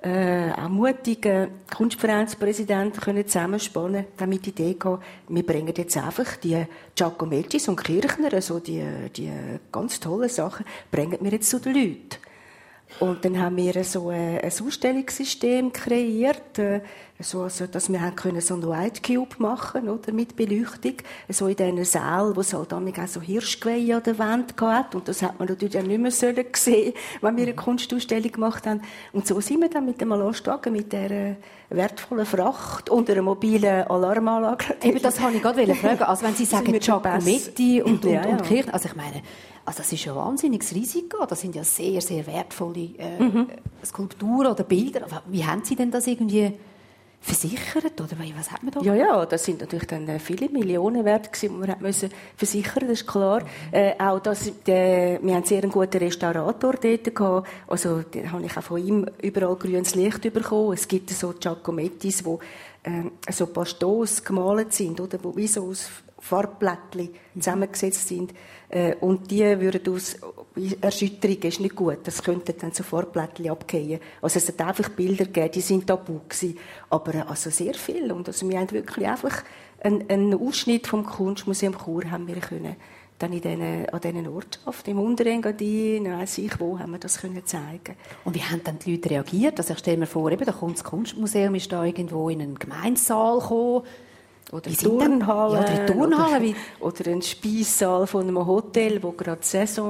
auch mutige Kunstvereinspräsidenten zusammenspannen, damit die Idee gehabt, wir bringen jetzt einfach die Giacomettis und Kirchner, also die ganz tollen Sachen, bringen wir jetzt zu den Leuten. Und dann haben wir so ein Ausstellungssystem kreiert, also, dass wir haben können so ein White Cube machen, oder, mit Beleuchtung, so in diesen Sälen, wo es halt auch so Hirschgeweih an der Wand hatte. Und das hat man natürlich auch nicht mehr sehen, wenn wir eine Kunstausstellung gemacht haben. Und so sind wir dann mit dem Lastwagen, mit dieser wertvollen Fracht und einer mobilen Alarmanlage. Eben, das wollte ich gerade fragen. Also, wenn Sie sagen Giacometti und Kirchen, also ich meine, also das ist ein wahnsinniges Risiko. Das sind ja sehr, sehr wertvolle Skulpturen oder Bilder. Wie haben Sie denn das irgendwie versichert? Oder was hat man da? Ja, das sind natürlich dann viele Millionen wert gewesen, die wir müssen versichern, das ist klar. Auch wir haben einen sehr guten Restaurator dort gehabt. Also, da habe ich auch von ihm überall grünes Licht bekommen. Es gibt so Giacomettis, wo so Pastos gemalt sind, oder, wo wie so aus Farbblättchen zusammengesetzt sind. Und die würden aus Erschütterung ist nicht gut. Das könnten dann so Farbblättchen abgehen. Also es hat einfach Bilder gegeben, die sind tabu gewesen. Aber also sehr viel. Und also wir haben wirklich einfach einen Ausschnitt vom Kunstmuseum Chur haben wir können dann an diesen Ortschaften, im Unterengadin, weiss ich wo, haben wir das können zeigen. Und wie haben dann die Leute reagiert? Also ich stelle mir vor, eben, da kommt das Kunstmuseum, ist da irgendwo in einen Gemeinsaal gekommen. Oder eine Turnhalle. Ja, oder Turnhalle. Oder ein Speissaal von einem Hotel, wo gerade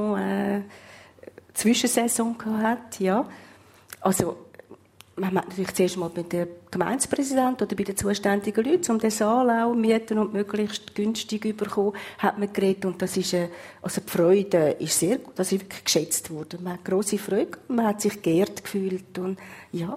Zwischensaison hat. Ja. Also, man hat natürlich zuerst mal mit dem Gemeindepräsidenten oder bei den zuständigen Leuten, um den Saal auch mieten und möglichst günstig bekommen, hat man geredet. Und das ist, also die Freude ist sehr gut, das ist wirklich geschätzt worden. Man hat grosse Freude, man hat sich geehrt gefühlt und ja.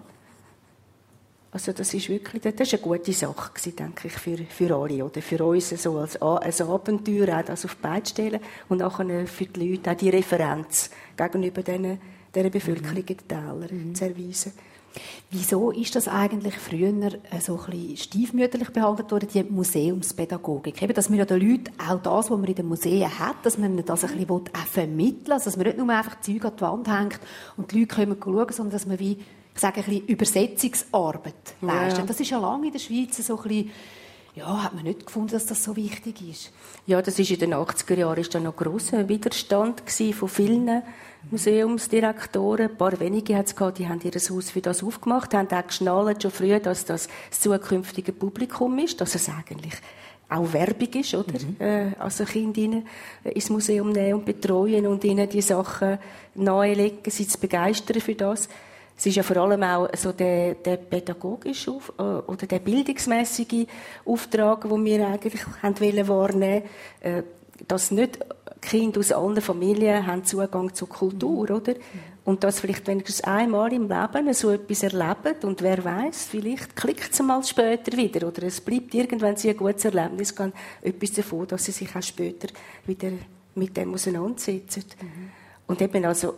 Also das ist wirklich, das ist eine gute Sache gewesen, denke ich, für alle, oder für uns so als Abenteuer, auch das auf die Beine stellen und nachher für die Leute auch die Referenz gegenüber dieser Bevölkerung in den Tälern zu erweisen. Wieso ist das eigentlich früher so ein bisschen stiefmütterlich behandelt worden, die Museumspädagogik? Eben, dass man ja den Leuten auch das, was man in den Museen hat, dass man das ein bisschen auch vermitteln will, also dass man nicht nur einfach Zeug an die Wand hängt und die Leute können schauen, sondern dass man wie, ich sage, ein bisschen Übersetzungsarbeit leistet. Ja. Das ist ja lange in der Schweiz so ein bisschen, ja, hat man nicht gefunden, dass das so wichtig ist. Ja, das ist in den 80er Jahren ist da noch grosser Widerstand von vielen Museumsdirektoren. Ein paar wenige hat es gehabt, die haben ihr Haus für das aufgemacht, haben auch geschnallt schon früh, dass das zukünftige Publikum ist, dass es eigentlich auch Werbung ist, oder? Also Kinder ins Museum nehmen und betreuen und ihnen die Sachen nahelegen, sie zu begeistern für das. Es ist ja vor allem auch so der pädagogische oder der bildungsmäßige Auftrag, den wir eigentlich wahrnehmen wollten, dass nicht Kinder aus allen Familien haben Zugang zur Kultur, oder? Und dass vielleicht wenigstens einmal im Leben so etwas erleben und wer weiß, vielleicht klickt es mal später wieder oder es bleibt irgendwann ein gutes Erlebnis, kann etwas davon, dass sie sich auch später wieder mit dem auseinandersetzen. Und eben also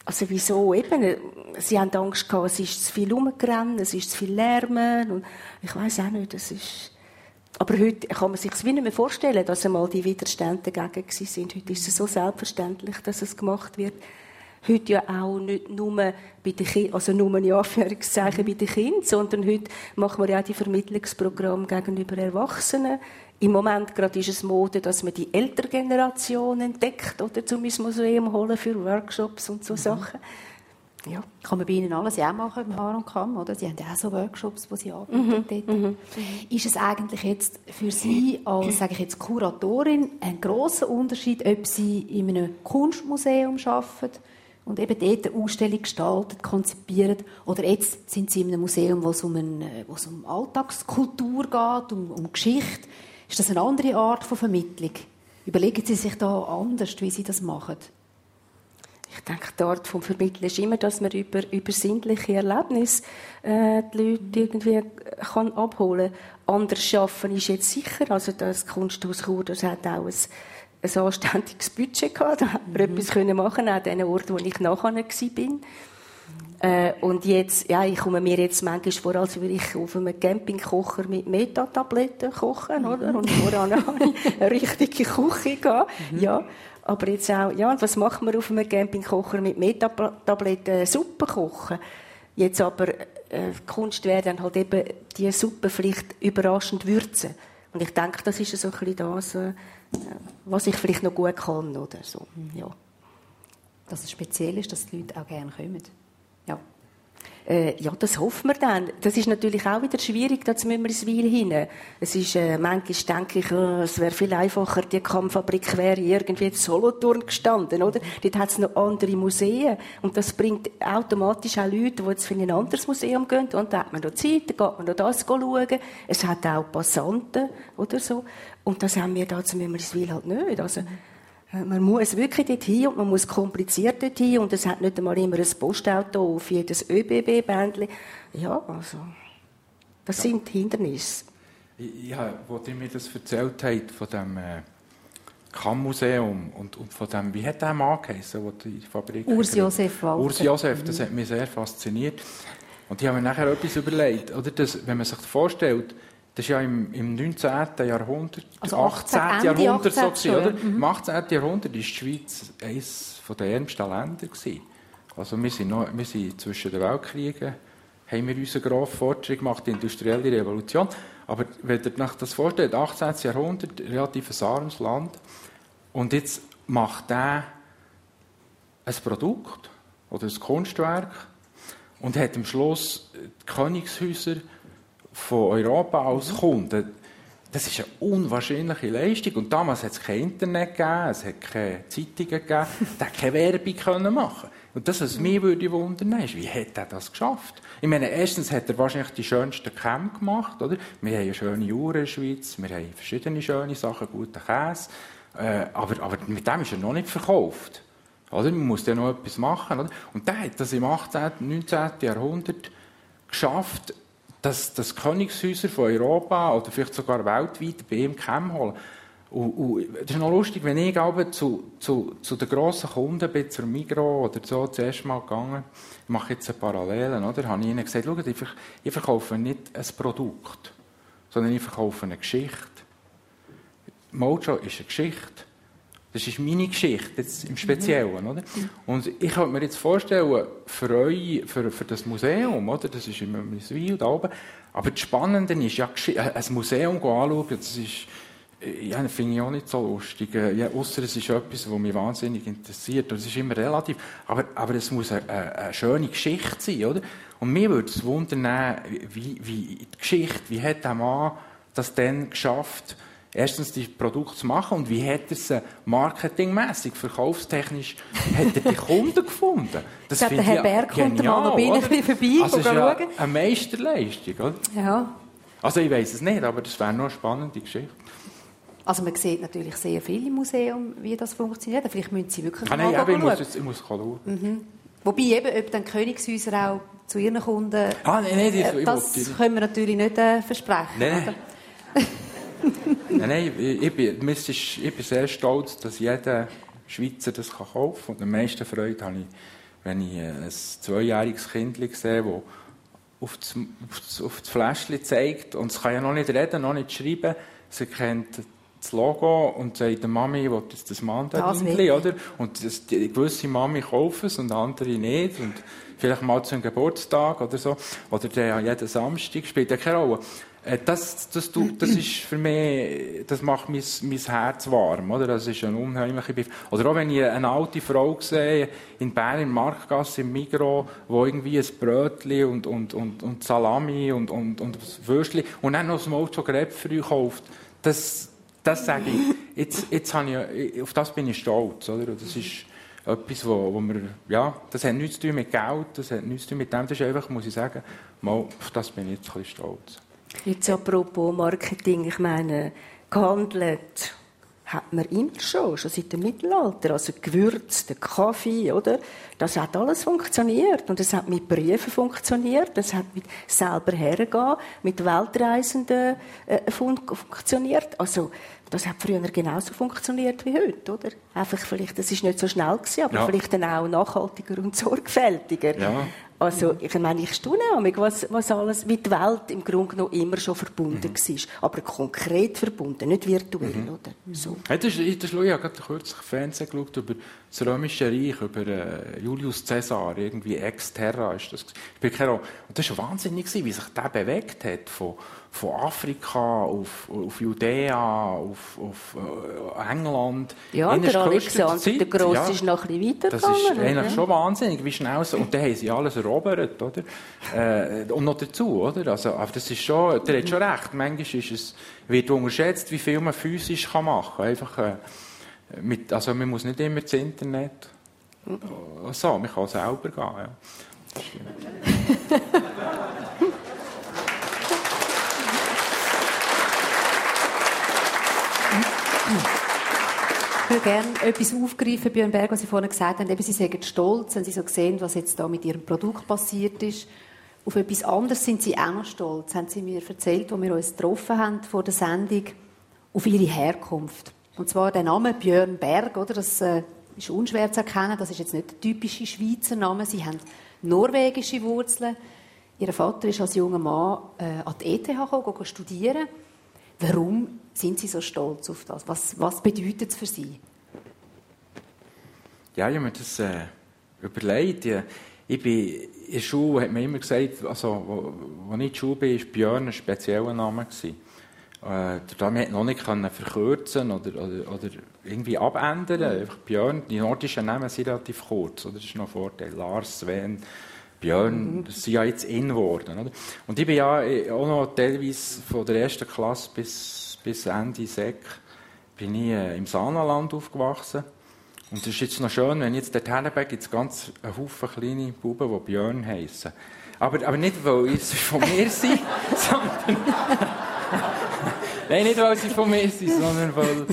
wieso eben? Sie haben Angst gehabt, es ist zu viel rumgerannt, es ist zu viel Lärmen und ich weiss auch nicht, das ist. Aber heute kann man sich es wie nicht mehr vorstellen, dass einmal die Widerstände dagegen sind. Heute ist es so selbstverständlich, dass es gemacht wird. Heute ja auch nicht nur bei den Kindern, also nur in Anführungszeichen bei den Kindern, sondern heute machen wir ja auch die Vermittlungsprogramme gegenüber Erwachsenen. Im Moment gerade ist es Mode, dass man die ältere Generation entdeckt oder zum Museum holen für Workshops und so Sachen. Ja. Kann man bei Ihnen alles ja auch machen im Haar und Kamm, oder? Sie haben ja auch so Workshops, die Sie anbieten. Ist es eigentlich jetzt für Sie als, sage ich jetzt, Kuratorin ein grosser Unterschied, ob Sie in einem Kunstmuseum arbeiten und eben dort eine Ausstellung gestalten, konzipieren, oder jetzt sind Sie in einem Museum, wo es um Alltagskultur geht, um Geschichte? Ist das eine andere Art von Vermittlung? Überlegen Sie sich da anders, wie Sie das machen? Ich denke, die Art vom Vermitteln ist immer, dass man über sinnliche Erlebnisse die Leute irgendwie kann abholen kann. Anders arbeiten ist jetzt sicher. Also das Kunsthaus Chur, das hat auch ein anständiges Budget gehabt. Da hat man etwas machen, auch an den Orten, wo ich nachher war. Und jetzt, ja, ich komme mir jetzt manchmal vor, als würde ich auf einem Campingkocher mit Metatabletten kochen, oder? Und voran habe ich eine richtige Küche gehabt. Ja. Aber jetzt auch, ja, und was macht man auf einem Campingkocher mit Metatabletten? Suppe kochen. Jetzt aber Kunst wäre dann halt eben die Suppe vielleicht überraschend würzen. Und ich denke, das ist so ein bisschen das, was ich vielleicht noch gut kann, oder so. Ja. Dass es speziell ist, dass die Leute auch gerne kommen. Ja. Ja, das hoffen wir dann. Das ist natürlich auch wieder schwierig, da müssen wir ins Weil hinein. Es ist, manchmal denke ich, es wäre viel einfacher, die Kammfabrik wäre irgendwie in Solothurn gestanden, oder? Dort hat es noch andere Museen. Und das bringt automatisch auch Leute, die jetzt für ein anderes Museum gehen. Und da hat man noch Zeit, da geht man noch das schauen. Es hat auch Passanten, oder so. Und das haben wir da, jetzt müssen wir ins Weil halt nicht. Also, man muss wirklich dorthin und man muss kompliziert dorthin und es hat nicht einmal immer ein Postauto auf jedes ÖBB-Bändchen. Ja, also, das sind Hindernisse. Ja, als ihr mir das erzählt habt, von dem Kammmuseum und von dem, wie hat der Mann geheißen, der die Fabrik... Urs Josef Walter. Urs Josef, das hat mich sehr fasziniert. Und ich habe mir nachher etwas überlegt, oder? Das, wenn man sich das vorstellt, das ist ja im 19. Jahrhundert, also 18. Jahrhundert so gewesen, oder? Mhm. Im 18. Jahrhundert war die Schweiz eines der ärmsten Länder gewesen. Also wir sind zwischen den Weltkriegen, haben wir unseren grossen Fortschritt gemacht, die industrielle Revolution. Aber wenn ihr euch das vorstellt, 18. Jahrhundert, relativ ein armes Land, und jetzt macht er ein Produkt oder ein Kunstwerk und hat am Schluss die Königshäuser von Europa als Kunden. Das ist eine unwahrscheinliche Leistung. Und damals hat es kein Internet gegeben, es hat keine Zeitungen gegeben, der hat keine Werbung machen. Und das, was mich wundern würde, ist, wie hat er das geschafft? Ich meine, erstens hat er wahrscheinlich die schönsten Kämme gemacht, oder? Wir haben eine schöne Uhr in der Schweiz, wir haben verschiedene schöne Sachen, guten Käse. Aber mit dem ist er noch nicht verkauft. Oder? Man muss ja noch etwas machen. Oder? Und der hat das im 18., 19. Jahrhundert geschafft, dass Königshäuser von Europa oder vielleicht sogar weltweit bei ihm Kämme holen. Und das ist noch lustig, wenn ich zu den grossen Kunden bin, zur Migros oder so, zuerst mal gegangen, ich mache jetzt eine Parallelen, oder? Habe ich ihnen gesagt, schaut, ich verkaufe nicht ein Produkt, sondern ich verkaufe eine Geschichte. Mojo ist eine Geschichte. Das ist meine Geschichte, jetzt im Speziellen, oder? Und ich könnte mir jetzt vorstellen, für das Museum, oder? Das ist im Weil da oben. Aber das Spannende ist ja, ein Museum anschauen, das ist, ja, das finde ich auch nicht so lustig. Ja, ausser es ist etwas, was mich wahnsinnig interessiert. Das ist immer relativ. Aber es muss eine schöne Geschichte sein, oder? Und mir würde es wundern, wie die Geschichte, wie hat der Mann das denn geschafft, erstens die Produkte zu machen und wie hat er es marketingmässig, verkaufstechnisch, hat er die Kunden gefunden? Das hat der Herr Berg kommt mal noch bei Ihnen vorbei, also schauen. Das ist ja eine Meisterleistung, oder? Ja. Also ich weiss es nicht, aber das wäre noch eine spannende Geschichte. Also man sieht natürlich sehr viel im Museum, wie das funktioniert. Vielleicht müssen Sie wirklich mal schauen. Ich muss schauen. Mhm. Wobei eben, ob dann Königshäuser auch zu Ihren Kunden... Nein, das können wir natürlich nicht versprechen. Nein. Nein, ich bin sehr stolz, dass jeder Schweizer das kaufen kann. Und am meisten Freude habe ich, wenn ich ein 2-jähriges Kind sehe, das auf das Fläschchen zeigt. Und es kann ja noch nicht reden, noch nicht schreiben. Sie kennt das Logo und sagt der Mami, ich will jetzt das Mandarinchen, oder? Und die gewisse Mami kaufen es und andere nicht. Und vielleicht mal zu einem Geburtstag oder so. Oder der jeden Samstag, spielt ja keine Rolle. Das ist für mich, das macht mein Herz warm, oder? Das ist ein unheimlicher Begriff. Oder auch wenn ich eine alte Frau sehe, in Bern, in Marktgasse, im Migros, wo irgendwie ein Brötchen und Salami und Würstchen und dann noch das Mojo Grapefruit kauft. Das sage ich, jetzt habe ich, auf das bin ich stolz, oder? Das ist etwas, wo wir, ja, das hat nichts zu tun mit Geld, das hat nichts zu tun mit dem, das ist einfach, muss ich sagen, mal, auf das bin ich jetzt ein bisschen stolz. Jetzt apropos Marketing, ich meine, gehandelt hat man immer schon seit dem Mittelalter. Also Gewürz, der Kaffee, oder? Das hat alles funktioniert. Und es hat mit Briefen funktioniert, das hat mit selber hergehen, mit Weltreisenden funktioniert. Also, das hat früher genauso funktioniert wie heute, oder? Einfach vielleicht, das ist nicht so schnell gewesen, aber vielleicht dann auch nachhaltiger und sorgfältiger. Ja. Also, ich meine, ich staune auch, was alles mit der Welt im Grunde genommen immer schon verbunden war. Aber konkret verbunden, nicht virtuell, oder? So. Hey, ich habe gerade kürzlich Fernsehen geschaut über das Römische Reich, über Julius Caesar, irgendwie Exterra ist das. Und das war wahnsinnig, wie sich der bewegt hat, von Afrika auf Judäa, auf England. Ja, der Alexander der Grosse ist noch ein bisschen weitergegangen. Das ist eigentlich schon wahnsinnig, wie schnell so. Und dann haben sie alles erobert, oder? Und noch dazu, oder? Also, aber das ist schon, der hat schon recht. Manchmal wird unterschätzt, wie viel man physisch machen kann. Einfach, also man muss nicht immer das Internet. So, man kann selber gehen, ja. Ich würde gerne etwas aufgreifen, Björn Berg, was Sie vorhin gesagt haben. Eben, Sie sagen stolz, wenn Sie so sehen, was jetzt da mit Ihrem Produkt passiert ist. Auf etwas anderes sind Sie auch noch stolz, haben Sie mir erzählt, als wir uns getroffen haben vor der Sendung, auf Ihre Herkunft. Und zwar der Name Björn Berg, oder? Das ist unschwer zu erkennen. Das ist jetzt nicht der typische Schweizer Name. Sie haben norwegische Wurzeln. Ihr Vater ist als junger Mann an die ETH gekommen, studieren. Warum sind Sie so stolz auf das? Was bedeutet es für Sie? Ja, ich habe mir das überlegt. Ich bin in der Schule, hat man immer gesagt, also, als ich in der Schule bin, war Björn ein spezieller Name. Da konnte man noch nicht verkürzen oder irgendwie abändern. Einfach Björn, die nordischen Namen sind relativ kurz. Oder? Das ist noch ein Vorteil. Lars, Sven, Björn, das sind ja jetzt in geworden. Oder? Und ich bin ja auch noch teilweise von der 1. Klasse bis Ende Sek bin ich im Saanenland aufgewachsen. Und es ist jetzt noch schön, wenn ich jetzt dorthin bin, gibt es ganz einen Haufen kleine Buben, die Björn heissen. Aber nicht, weil sie von mir sind, sondern... Nein, nicht, weil sie von mir sind, sondern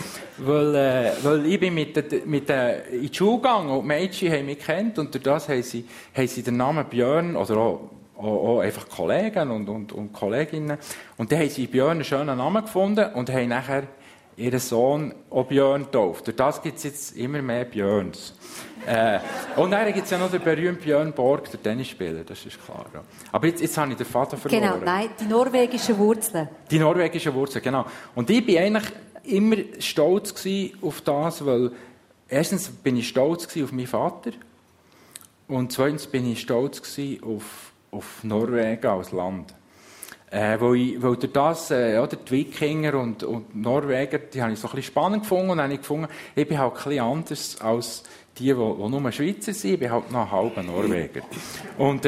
weil ich bin in die Schule gegangen und die Mädchen haben mich gekannt und durch das haben sie den Namen Björn, oder auch einfach Kollegen und Kolleginnen, und dann haben sie Björn einen schönen Namen gefunden und haben nachher ihren Sohn auch Björn getauft. Durch das gibt es jetzt immer mehr Björns. Und dann gibt es ja noch den berühmten Björn Borg, der Tennisspieler, das ist klar. Ja. Aber jetzt habe ich den Vater verloren. Genau, nein, die norwegischen Wurzeln. Die norwegischen Wurzeln, genau. Und ich war eigentlich immer stolz auf das, weil erstens bin ich stolz auf meinen Vater und zweitens bin ich stolz auf Norwegen als Land. Weil durch das, die Wikinger und Norweger, die habe ich so ein bisschen spannend gefunden. Und dann habe ich gefunden, ich bin halt ein bisschen anders als die nur Schweizer sind. Ich bin halt noch halber Norweger. Und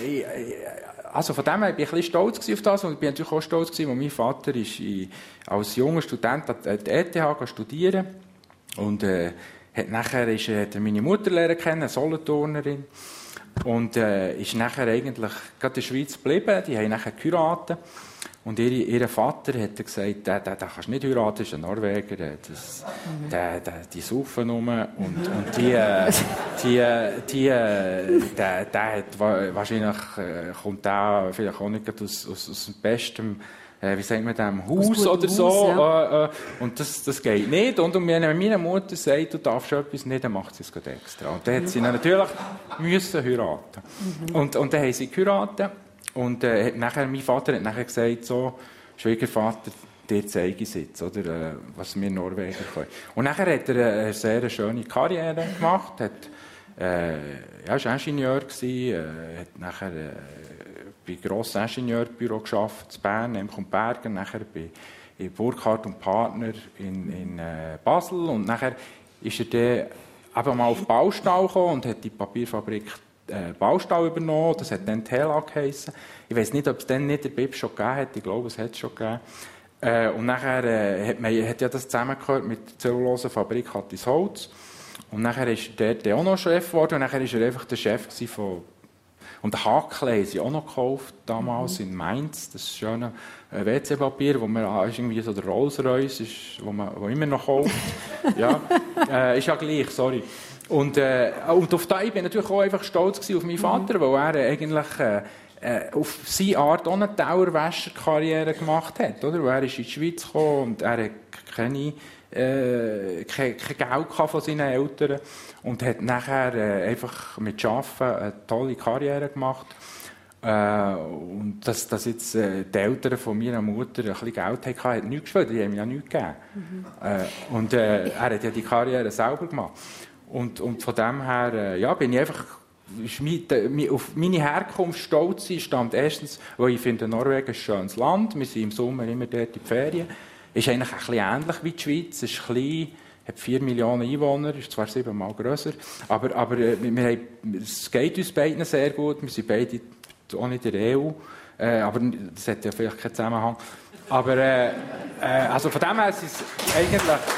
also von dem her bin ich ein bisschen stolz auf das. Und ich bin natürlich auch stolz gewesen, weil mein Vater ist als junger Student an der ETH studieren. Und hat er meine Mutter lernen kennen, eine Solothurnerin. Und ist nachher eigentlich gerade in der Schweiz geblieben. Die haben nachher geheiratet. Und ihr Vater hat gesagt, den kannst du nicht heiraten, das ist ein Norweger, die saufen rum. Und der hat wahrscheinlich, kommt der vielleicht auch nicht aus dem besten, wie sagt man dem, Haus oder so. Haus, ja. Und das geht nicht. Und wenn meine Mutter sagt, du darfst etwas nicht, dann macht sie es gerade extra. Und dann hat sie natürlich müssen heiraten. Und dann haben sie geheiratet. Und mein Vater hat nachher gesagt, so, Schwiegervater, dir zeige ich es jetzt, oder, was wir Norweger können. Und nachher hat er eine sehr schöne Karriere gemacht, war Ingenieur gewesen, hat nachher bei grossen Ingenieurbüro gearbeitet, in Bern, in Bergen, nachher bei Burkhardt und Partner in Basel, und nachher ist er dann eben mal auf den Baustall gekommen und hat die Papierfabrik Baustall übernommen. Das hat dann TELA geheissen. Ich weiss nicht, ob es dann nicht der BIP schon gegeben hat. Ich glaube, es hat es schon gegeben. Und nachher hat ja das zusammengehört mit der Zellulosefabrik Hattisholz. Und nachher ist er dort auch noch Chef geworden. Und nachher war er einfach der Chef von... Und den Hackle haben sie auch noch gekauft, damals in Mainz. Das schöne WC-Papier, wo man irgendwie so der Rolls-Royce ist, wo immer noch kauft. Ja, ist ja gleich, sorry. Und auf da, ich bin natürlich auch einfach stolz auf meinen Vater, weil er eigentlich auf seine Art auch eine Dauerwäscherkarriere gemacht hat. Oder? Weil er ist in die Schweiz gekommen und er hat keine kein Geld von seinen Eltern und hat nachher einfach mit Arbeiten eine tolle Karriere gemacht. Und dass jetzt die Eltern von meiner Mutter ein bisschen Geld hatten, hat nichts gespielt, die haben mir ja nichts gegeben. Und er hat ja die Karriere selber gemacht. Und von dem her bin ich einfach auf meine Herkunft stolz sein, stammt erstens, weil ich finde, Norwegen ist ein schönes Land, wir sind im Sommer immer dort in die Ferien. Ist eigentlich ein bisschen ähnlich wie die Schweiz, ist klein, hat 4 Millionen Einwohner, ist zwar 7-mal grösser, aber es geht uns beiden sehr gut, wir sind beide auch nicht in der EU, aber das hat ja vielleicht keinen Zusammenhang. Aber also von dem her ist es eigentlich...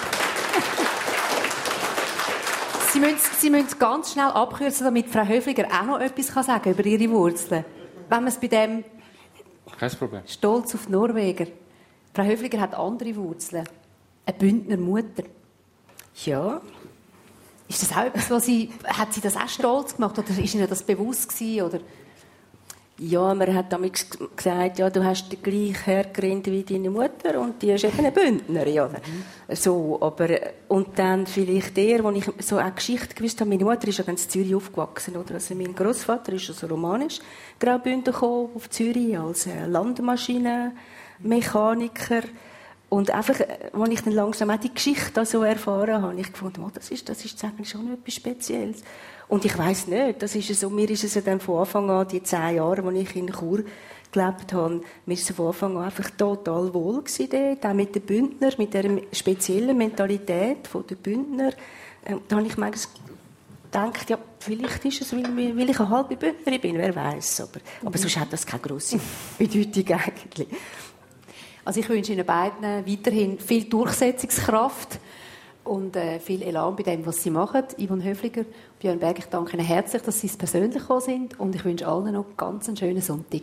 Sie müssen ganz schnell abkürzen, damit Frau Höfliger auch noch etwas sagen kann über ihre Wurzeln. Wenn man es bei dem... Kein Problem. Stolz auf Norweger. Frau Höfliger hat andere Wurzeln. Eine Bündner Mutter. Ja. Ist das auch etwas, hat sie das auch stolz gemacht? Oder ist Ihnen das bewusst gewesen? Oder? Ja, man hat damals gesagt, ja, du hast die gleiche Herkunft wie deine Mutter und die ist eben eine Bündnerin, oder? So, aber, und dann vielleicht wo ich so eine Geschichte gewusst habe, meine Mutter ist ja ganz in Zürich aufgewachsen, oder? Also mein Grossvater ist also romanisch, Graubünden gekommen, auf Zürich, als Landmaschinenmechaniker. Und einfach, als ich dann langsam auch die Geschichte so erfahren habe, ich gefunden, oh, das ist eigentlich schon etwas Spezielles. Und ich weiss nicht, das ist so, mir ist es ja dann von Anfang an, die 10 Jahre, als ich in Chur gelebt habe, mir ist es von Anfang an einfach total wohl gewesen dort, auch mit den Bündner, mit dieser speziellen Mentalität der Bündner. Da habe ich manchmal gedacht, ja, vielleicht ist es, weil ich eine halbe Bündnerin bin, wer weiß. Aber sonst hat das keine grosse Bedeutung eigentlich. Also ich wünsche Ihnen beiden weiterhin viel Durchsetzungskraft und viel Elan bei dem, was Sie machen. Yvonne Höfliger, Björn Berg, ich danke Ihnen herzlich, dass Sie persönlich gekommen sind und ich wünsche allen noch ganz einen schönen Sonntag.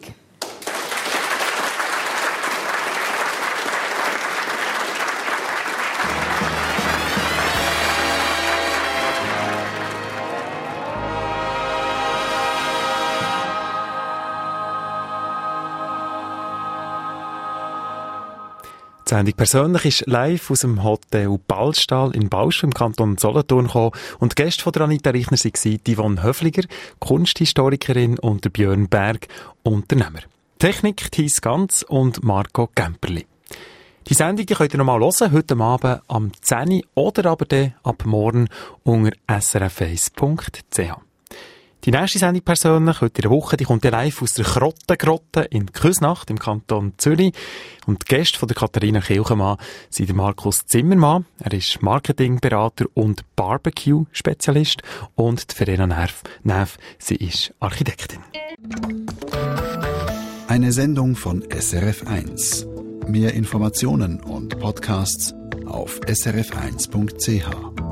Die Sendung persönlich ist live aus dem Hotel Ballstall in Bausch im Kanton Solothurn gekommen und die Gäste von Anita Richner waren Yvonne Höfliger, Kunsthistorikerin, und der Björn Berg, Unternehmer. Technik Thies Ganz und Marco Gemperli. Die Sendung könnt ihr noch mal hören, heute Abend am 10 oder aber dann ab morgen unter srf1.ch. Die nächste Sendung persönlich, heute in der Woche, die kommt live aus der Krottengrotte in Küsnacht im Kanton Zürich. Und die Gäste von der Katharina Kilchemann sind der Markus Zimmermann. Er ist Marketingberater und Barbecue-Spezialist. Und die Verena Neff, sie ist Architektin. Eine Sendung von SRF1. Mehr Informationen und Podcasts auf srf1.ch.